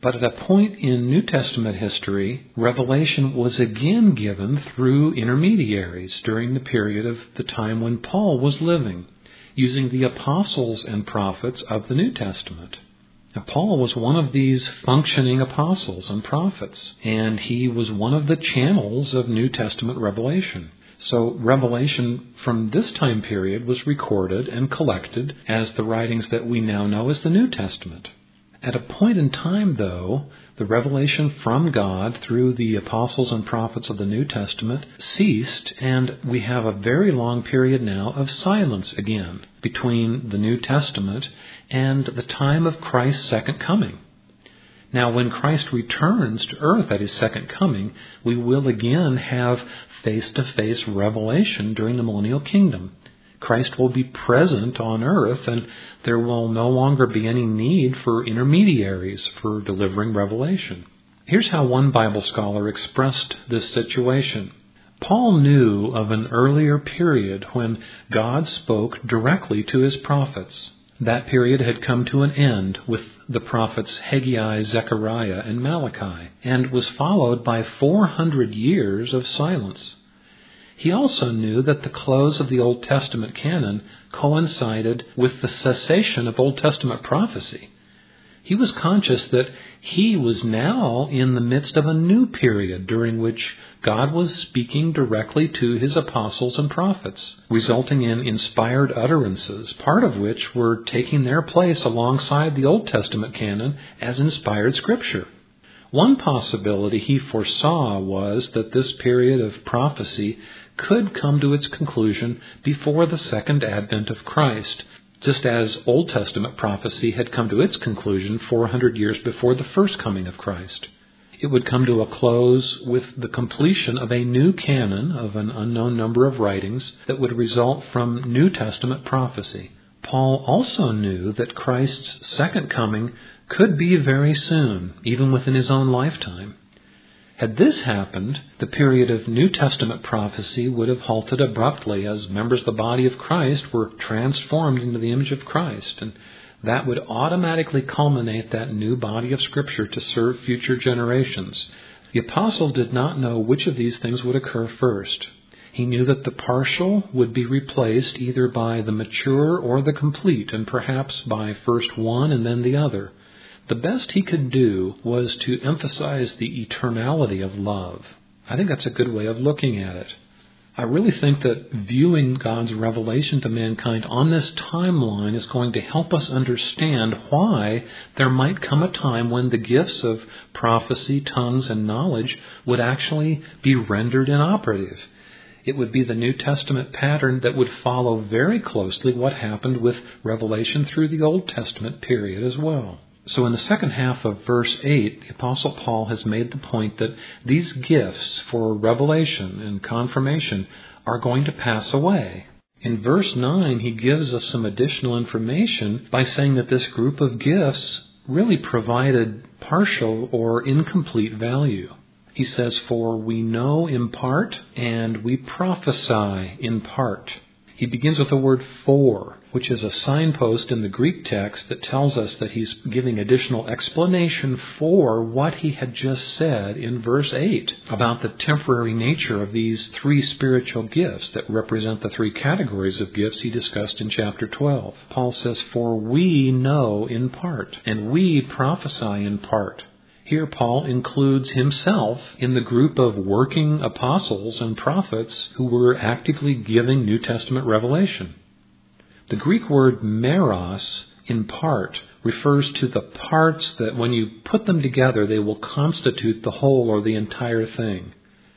But at a point in New Testament history, revelation was again given through intermediaries during the period of the time when Paul was living, using the apostles and prophets of the New Testament. Now, Paul was one of these functioning apostles and prophets, and he was one of the channels of New Testament revelation. So revelation from this time period was recorded and collected as the writings that we now know as the New Testament. At a point in time, though, the revelation from God through the apostles and prophets of the New Testament ceased, and we have a very long period now of silence again between the New Testament and the time of Christ's second coming. Now, when Christ returns to earth at his second coming, we will again have face-to-face revelation during the millennial kingdom. Christ will be present on earth, and there will no longer be any need for intermediaries for delivering revelation. Here's how one Bible scholar expressed this situation. Paul knew of an earlier period when God spoke directly to his prophets. That period had come to an end with the prophets Haggai, Zechariah, and Malachi, and was followed by 400 years of silence. He also knew that the close of the Old Testament canon coincided with the cessation of Old Testament prophecy. He was conscious that he was now in the midst of a new period during which God was speaking directly to his apostles and prophets, resulting in inspired utterances, part of which were taking their place alongside the Old Testament canon as inspired scripture. One possibility he foresaw was that this period of prophecy could come to its conclusion before the second advent of Christ, just as Old Testament prophecy had come to its conclusion 400 years before the first coming of Christ. It would come to a close with the completion of a new canon of an unknown number of writings that would result from New Testament prophecy. Paul also knew that Christ's second coming could be very soon, even within his own lifetime. Had this happened, the period of New Testament prophecy would have halted abruptly as members of the body of Christ were transformed into the image of Christ, and that would automatically culminate that new body of Scripture to serve future generations. The apostle did not know which of these things would occur first. He knew that the partial would be replaced either by the mature or the complete, and perhaps by first one and then the other. The best he could do was to emphasize the eternality of love. I think that's a good way of looking at it. I really think that viewing God's revelation to mankind on this timeline is going to help us understand why there might come a time when the gifts of prophecy, tongues, and knowledge would actually be rendered inoperative. It would be the New Testament pattern that would follow very closely what happened with revelation through the Old Testament period as well. So in the second half of verse 8, the Apostle Paul has made the point that these gifts for revelation and confirmation are going to pass away. In verse 9, he gives us some additional information by saying that this group of gifts really provided partial or incomplete value. He says, "For we know in part, and we prophesy in part." He begins with the word "for," which is a signpost in the Greek text that tells us that he's giving additional explanation for what he had just said in verse 8 about the temporary nature of these three spiritual gifts that represent the three categories of gifts he discussed in chapter 12. Paul says, "For we know in part, and we prophesy in part." Here Paul includes himself in the group of working apostles and prophets who were actively giving New Testament revelation. The Greek word meros, in part, refers to the parts that when you put them together, they will constitute the whole or the entire thing.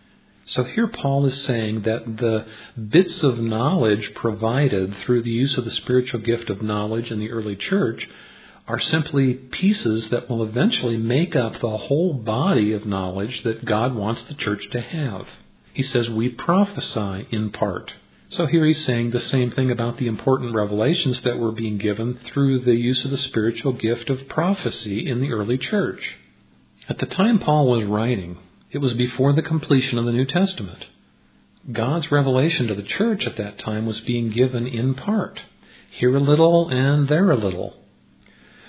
So here Paul is saying that the bits of knowledge provided through the use of the spiritual gift of knowledge in the early church are simply pieces that will eventually make up the whole body of knowledge that God wants the church to have. He says, "We prophesy in part." So here he's saying the same thing about the important revelations that were being given through the use of the spiritual gift of prophecy in the early church. At the time Paul was writing, it was before the completion of the New Testament. God's revelation to the church at that time was being given in part. Here a little and there a little.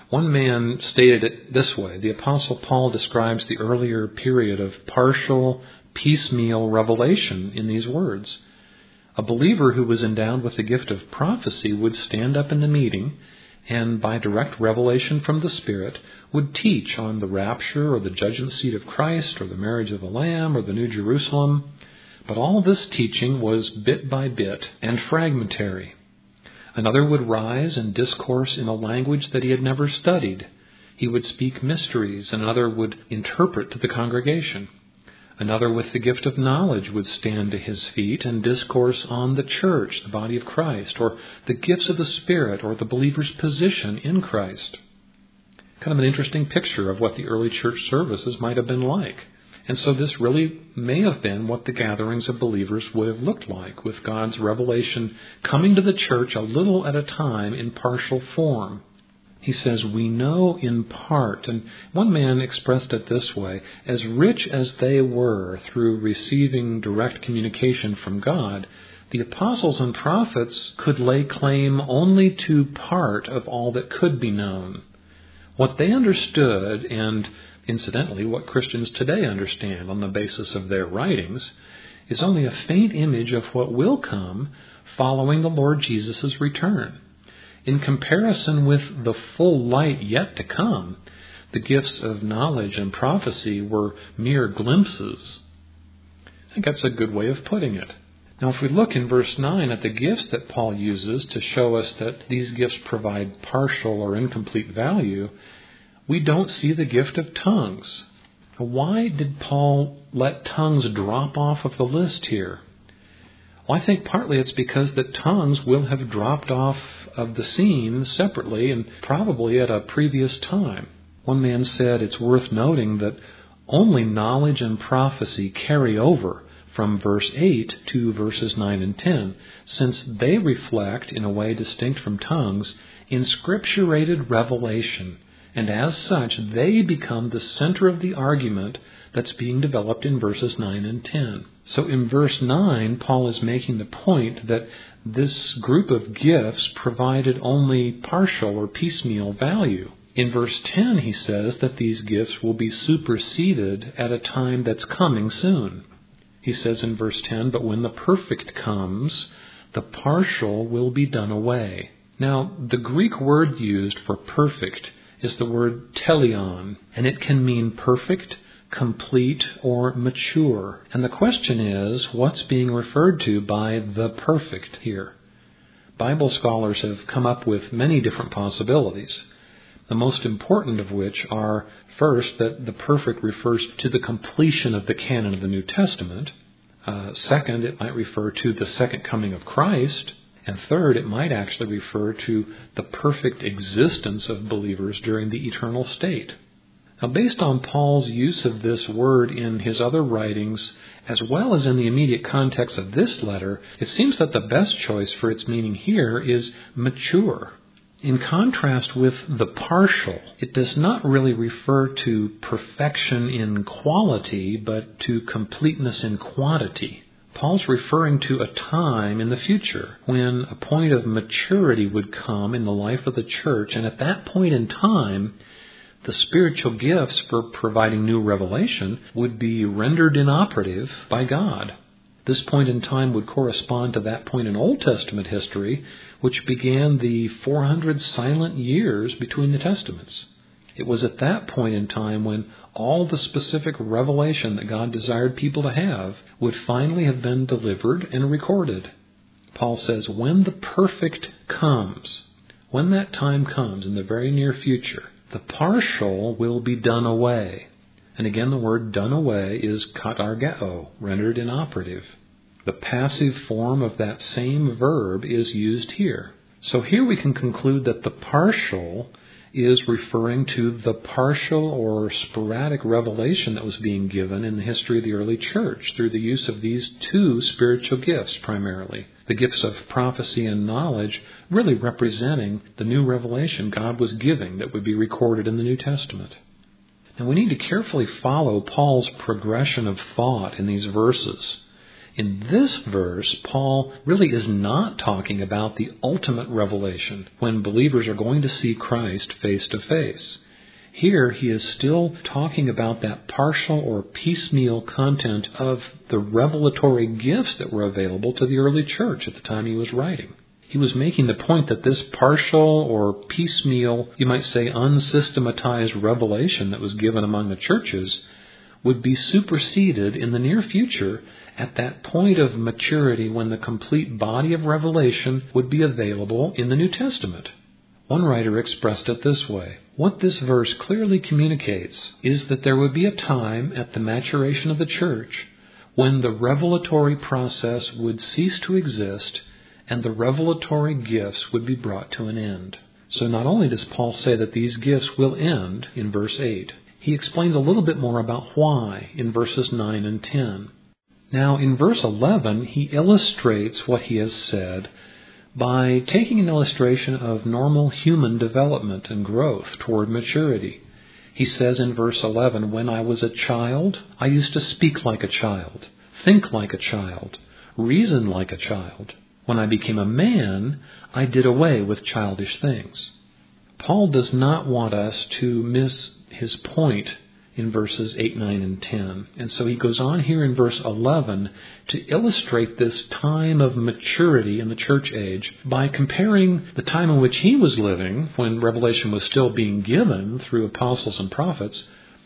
One man stated it this way. The Apostle Paul describes the earlier period of partial, piecemeal revelation in these words. A believer who was endowed with the gift of prophecy would stand up in the meeting and, by direct revelation from the Spirit, would teach on the rapture or the judgment seat of Christ or the marriage of the Lamb or the New Jerusalem. But all this teaching was bit by bit and fragmentary. Another would rise and discourse in a language that he had never studied. He would speak mysteries, and another would interpret to the congregation. Another with the gift of knowledge would stand to his feet and discourse on the church, the body of Christ, or the gifts of the Spirit, or the believer's position in Christ. Kind of an interesting picture of what the early church services might have been like. And so this really may have been what the gatherings of believers would have looked like, with God's revelation coming to the church a little at a time in partial form. He says, we know in part. And one man expressed it this way: as rich as they were through receiving direct communication from God, the apostles and prophets could lay claim only to part of all that could be known. What they understood, and incidentally what Christians today understand on the basis of their writings, is only a faint image of what will come following the Lord Jesus' return. In comparison with the full light yet to come, the gifts of knowledge and prophecy were mere glimpses. I think that's a good way of putting it. Now, if we look in verse 9 at the gifts that Paul uses to show us that these gifts provide partial or incomplete value, we don't see the gift of tongues. Why did Paul let tongues drop off of the list here? Well, I think partly it's because that tongues will have dropped off of the scene separately and probably at a previous time. One man said it's worth noting that only knowledge and prophecy carry over from verse 8 to verses 9 and 10, since they reflect, in a way distinct from tongues, inscripturated revelation. And as such, they become the center of the argument that's being developed in verses 9 and 10. So in verse 9, Paul is making the point that this group of gifts provided only partial or piecemeal value. In verse 10, he says that these gifts will be superseded at a time that's coming soon. He says in verse 10, but when the perfect comes, the partial will be done away. Now, the Greek word used for perfect is the word teleon, and it can mean perfect, complete, or mature. And the question is, what's being referred to by the perfect here? Bible scholars have come up with many different possibilities, the most important of which are, first, that the perfect refers to the completion of the canon of the New Testament. Second, it might refer to the second coming of Christ. And third, it might actually refer to the perfect existence of believers during the eternal state. Now, based on Paul's use of this word in his other writings, as well as in the immediate context of this letter, it seems that the best choice for its meaning here is mature. In contrast with the partial, it does not really refer to perfection in quality, but to completeness in quantity. Paul's referring to a time in the future when a point of maturity would come in the life of the church, and at that point in time, the spiritual gifts for providing new revelation would be rendered inoperative by God. This point in time would correspond to that point in Old Testament history, which began the 400 silent years between the Testaments. It was at that point in time when all the specific revelation that God desired people to have would finally have been delivered and recorded. Paul says, when the perfect comes, when that time comes in the very near future, the partial will be done away. And again, the word done away is katargeo, rendered inoperative. The passive form of that same verb is used here. So here we can conclude that the partial is referring to the partial or sporadic revelation that was being given in the history of the early church through the use of these two spiritual gifts primarily. The gifts of prophecy and knowledge really representing the new revelation God was giving that would be recorded in the New Testament. Now we need to carefully follow Paul's progression of thought in these verses. In this verse, Paul really is not talking about the ultimate revelation, when believers are going to see Christ face to face. Here, he is still talking about that partial or piecemeal content of the revelatory gifts that were available to the early church at the time he was writing. He was making the point that this partial or piecemeal, you might say unsystematized revelation that was given among the churches would be superseded in the near future at that point of maturity when the complete body of revelation would be available in the New Testament. One writer expressed it this way: what this verse clearly communicates is that there would be a time at the maturation of the church when the revelatory process would cease to exist and the revelatory gifts would be brought to an end. So not only does Paul say that these gifts will end in verse 8, he explains a little bit more about why in verses 9 and 10. Now in verse 11, he illustrates what he has said by taking an illustration of normal human development and growth toward maturity. He says in verse 11, "When I was a child, I used to speak like a child, think like a child, reason like a child. When I became a man, I did away with childish things." Paul does not want us to miss his point in verses 8, 9, and 10. And so he goes on here in verse 11 to illustrate this time of maturity in the church age by comparing the time in which he was living, when revelation was still being given through apostles and prophets,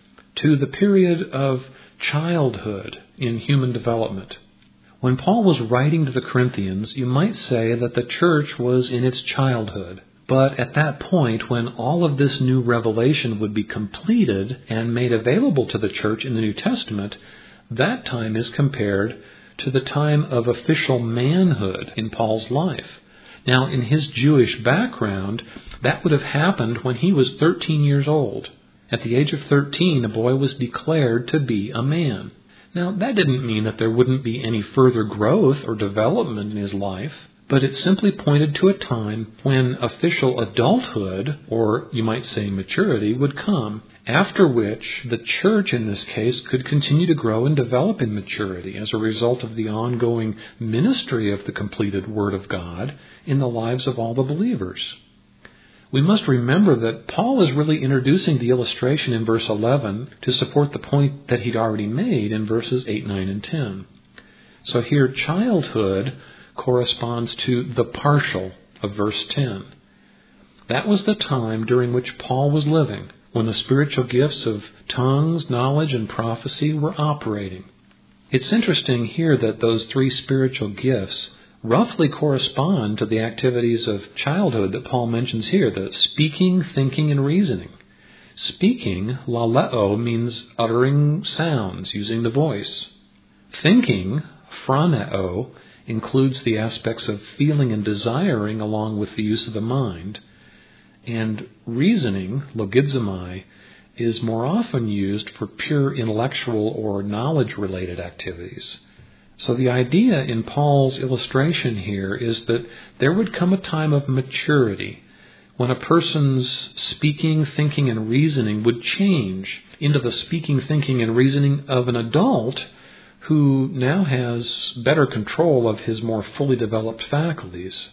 to the period of childhood in human development. When Paul was writing to the Corinthians, you might say that the church was in its childhood. But at that point, when all of this new revelation would be completed and made available to the church in the New Testament, that time is compared to the time of official manhood in Paul's life. Now, in his Jewish background, that would have happened when he was 13 years old. At the age of 13, a boy was declared to be a man. Now, that didn't mean that there wouldn't be any further growth or development in his life, but it simply pointed to a time when official adulthood, or you might say maturity, would come, after which the church in this case could continue to grow and develop in maturity as a result of the ongoing ministry of the completed Word of God in the lives of all the believers. We must remember that Paul is really introducing the illustration in verse 11 to support the point that he'd already made in verses 8, 9, and 10. So here, childhood corresponds to the partial of verse 10. That was the time during which Paul was living, when the spiritual gifts of tongues, knowledge, and prophecy were operating. It's interesting here that those three spiritual gifts roughly correspond to the activities of childhood that Paul mentions here, the speaking, thinking, and reasoning. Speaking, laleo, means uttering sounds, using the voice. Thinking, phroneo, includes the aspects of feeling and desiring along with the use of the mind. And reasoning, logizomai, is more often used for pure intellectual or knowledge-related activities. So the idea in Paul's illustration here is that there would come a time of maturity when a person's speaking, thinking, and reasoning would change into the speaking, thinking, and reasoning of an adult who now has better control of his more fully developed faculties.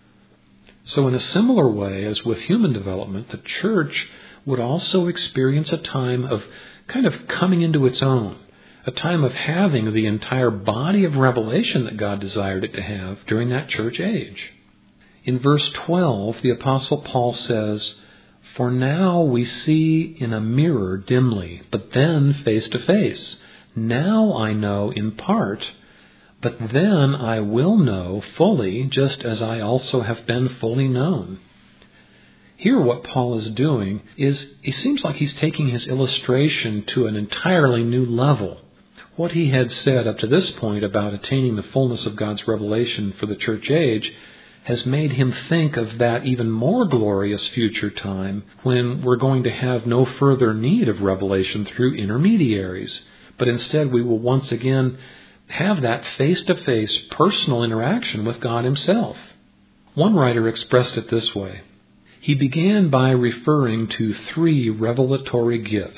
So in a similar way as with human development, the church would also experience a time of kind of coming into its own, a time of having the entire body of revelation that God desired it to have during that church age. In verse 12, the Apostle Paul says, "For now we see in a mirror dimly, but then face to face. Now I know in part, but then I will know fully, just as I also have been fully known." Here what Paul is doing is, it seems like he's taking his illustration to an entirely new level. What he had said up to this point about attaining the fullness of God's revelation for the church age has made him think of that even more glorious future time when we're going to have no further need of revelation through intermediaries, but instead we will once again have that face-to-face personal interaction with God himself. One writer expressed it this way. He began by referring to three revelatory gifts,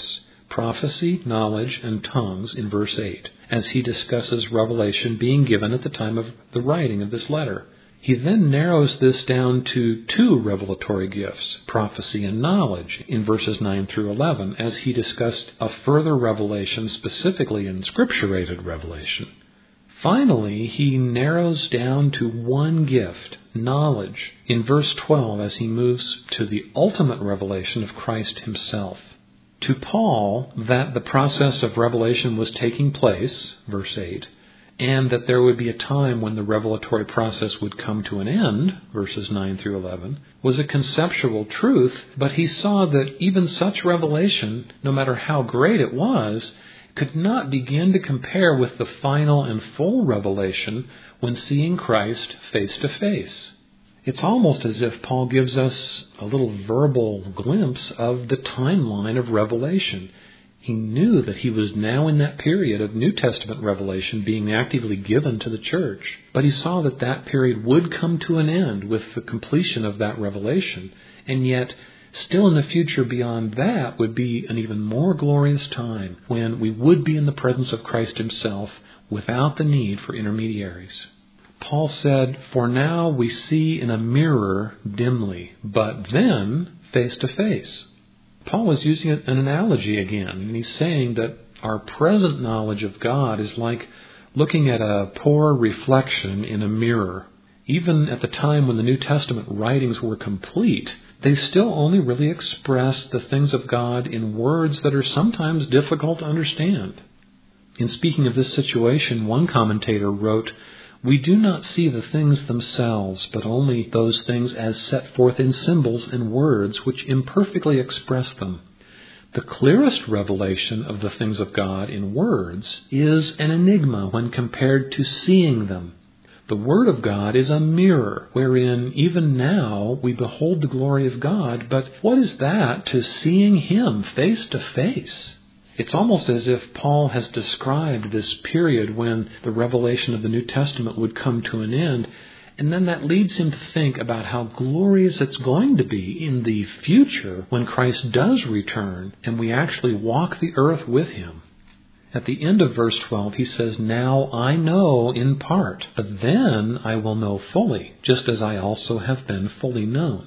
prophecy, knowledge, and tongues in verse 8, as he discusses revelation being given at the time of the writing of this letter. He then narrows this down to two revelatory gifts, prophecy and knowledge, in verses 9 through 11, as he discussed a further revelation specifically in scripturated revelation. Finally, he narrows down to one gift, knowledge, in verse 12 as he moves to the ultimate revelation of Christ himself. To Paul, that the process of revelation was taking place, verse 8, and that there would be a time when the revelatory process would come to an end, verses 9 through 11, was a conceptual truth, but he saw that even such revelation, no matter how great it was, could not begin to compare with the final and full revelation when seeing Christ face to face. It's almost as if Paul gives us a little verbal glimpse of the timeline of revelation. He knew that he was now in that period of New Testament revelation being actively given to the church, but he saw that that period would come to an end with the completion of that revelation, and yet still in the future beyond that would be an even more glorious time when we would be in the presence of Christ himself without the need for intermediaries. Paul said, "For now we see in a mirror dimly, but then face to face." Paul is using an analogy again, and he's saying that our present knowledge of God is like looking at a poor reflection in a mirror. Even at the time when the New Testament writings were complete, they still only really express the things of God in words that are sometimes difficult to understand. In speaking of this situation, one commentator wrote, "We do not see the things themselves, but only those things as set forth in symbols and words which imperfectly express them. The clearest revelation of the things of God in words is an enigma when compared to seeing them. The Word of God is a mirror, wherein even now we behold the glory of God, but what is that to seeing Him face to face?" It's almost as if Paul has described this period when the revelation of the New Testament would come to an end, and then that leads him to think about how glorious it's going to be in the future when Christ does return and we actually walk the earth with Him. At the end of verse 12, he says, "Now I know in part, but then I will know fully, just as I also have been fully known."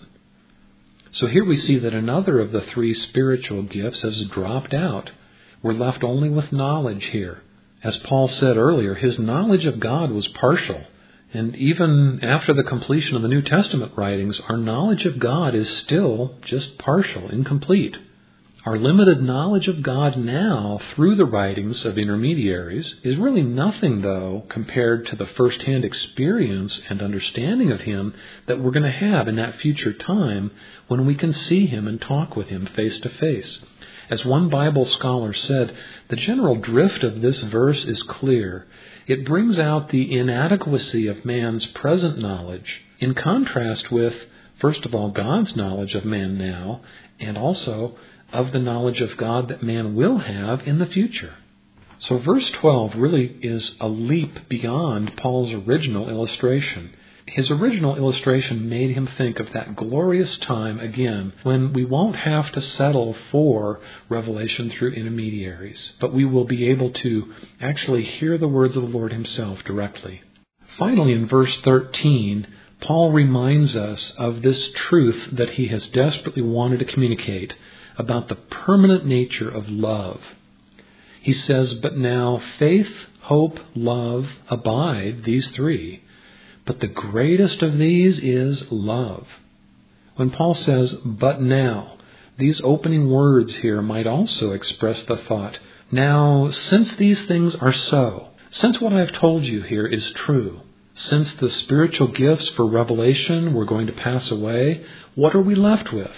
So here we see that another of the three spiritual gifts has dropped out. We're left only with knowledge here. As Paul said earlier, his knowledge of God was partial. And even after the completion of the New Testament writings, our knowledge of God is still just partial, incomplete. Our limited knowledge of God now through the writings of intermediaries is really nothing, though, compared to the first-hand experience and understanding of Him that we're going to have in that future time when we can see Him and talk with Him face to face. As one Bible scholar said, the general drift of this verse is clear. It brings out the inadequacy of man's present knowledge in contrast with, first of all, God's knowledge of man now, and also of the knowledge of God that man will have in the future. So verse 12 really is a leap beyond Paul's original illustration. His original illustration made him think of that glorious time again when we won't have to settle for revelation through intermediaries, but we will be able to actually hear the words of the Lord Himself directly. Finally, in verse 13, Paul reminds us of this truth that he has desperately wanted to communicate about the permanent nature of love. He says, "But now faith, hope, love abide, these three. But the greatest of these is love." When Paul says, "but now," these opening words here might also express the thought, now, since these things are so, since what I've told you here is true, since the spiritual gifts for revelation were going to pass away, what are we left with?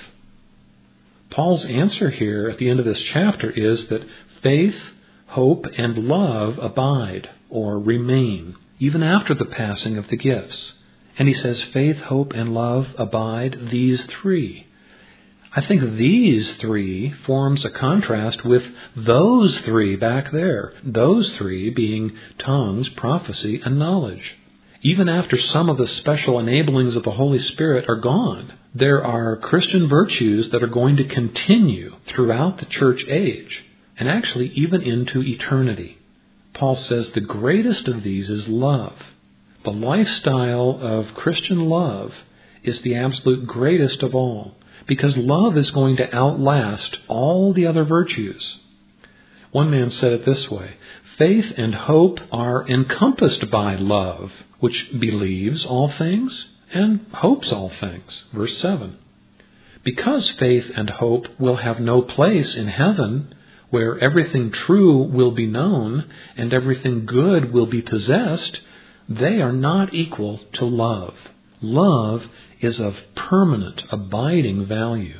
Paul's answer here at the end of this chapter is that faith, hope, and love abide, or remain, even after the passing of the gifts. And he says, faith, hope, and love abide, these three. I think these three forms a contrast with those three back there. Those three being tongues, prophecy, and knowledge. Even after some of the special enablings of the Holy Spirit are gone, there are Christian virtues that are going to continue throughout the church age. and actually even into eternity. Paul says the greatest of these is love. The lifestyle of Christian love is the absolute greatest of all, because love is going to outlast all the other virtues. One man said it this way: faith and hope are encompassed by love, which believes all things and hopes all things. Verse 7. Because faith and hope will have no place in heaven, where everything true will be known and everything good will be possessed, they are not equal to love. Love is of permanent, abiding value.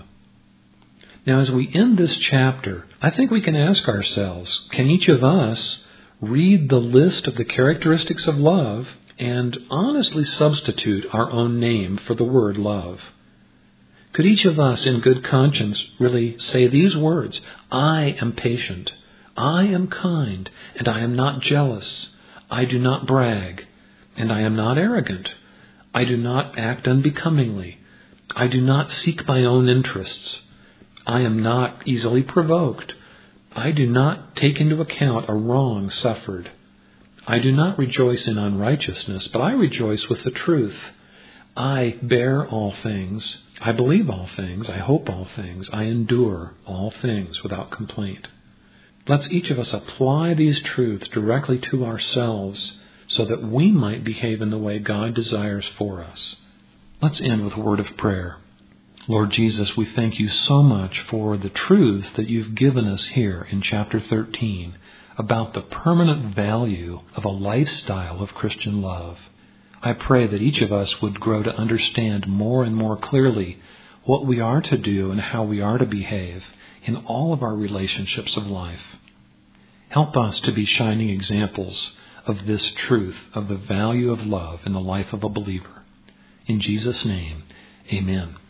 Now, as we end this chapter, I think we can ask ourselves, can each of us read the list of the characteristics of love and honestly substitute our own name for the word love? Could each of us in good conscience really say these words: I am patient, I am kind, and I am not jealous. I do not brag, and I am not arrogant. I do not act unbecomingly. I do not seek my own interests. I am not easily provoked. I do not take into account a wrong suffered. I do not rejoice in unrighteousness, but I rejoice with the truth. I bear all things. I believe all things. I hope all things. I endure all things without complaint. Let's each of us apply these truths directly to ourselves so that we might behave in the way God desires for us. Let's end with a word of prayer. Lord Jesus, we thank you so much for the truths that you've given us here in chapter 13 about the permanent value of a lifestyle of Christian love. I pray that each of us would grow to understand more and more clearly what we are to do and how we are to behave in all of our relationships of life. Help us to be shining examples of this truth, of the value of love in the life of a believer. In Jesus' name, amen.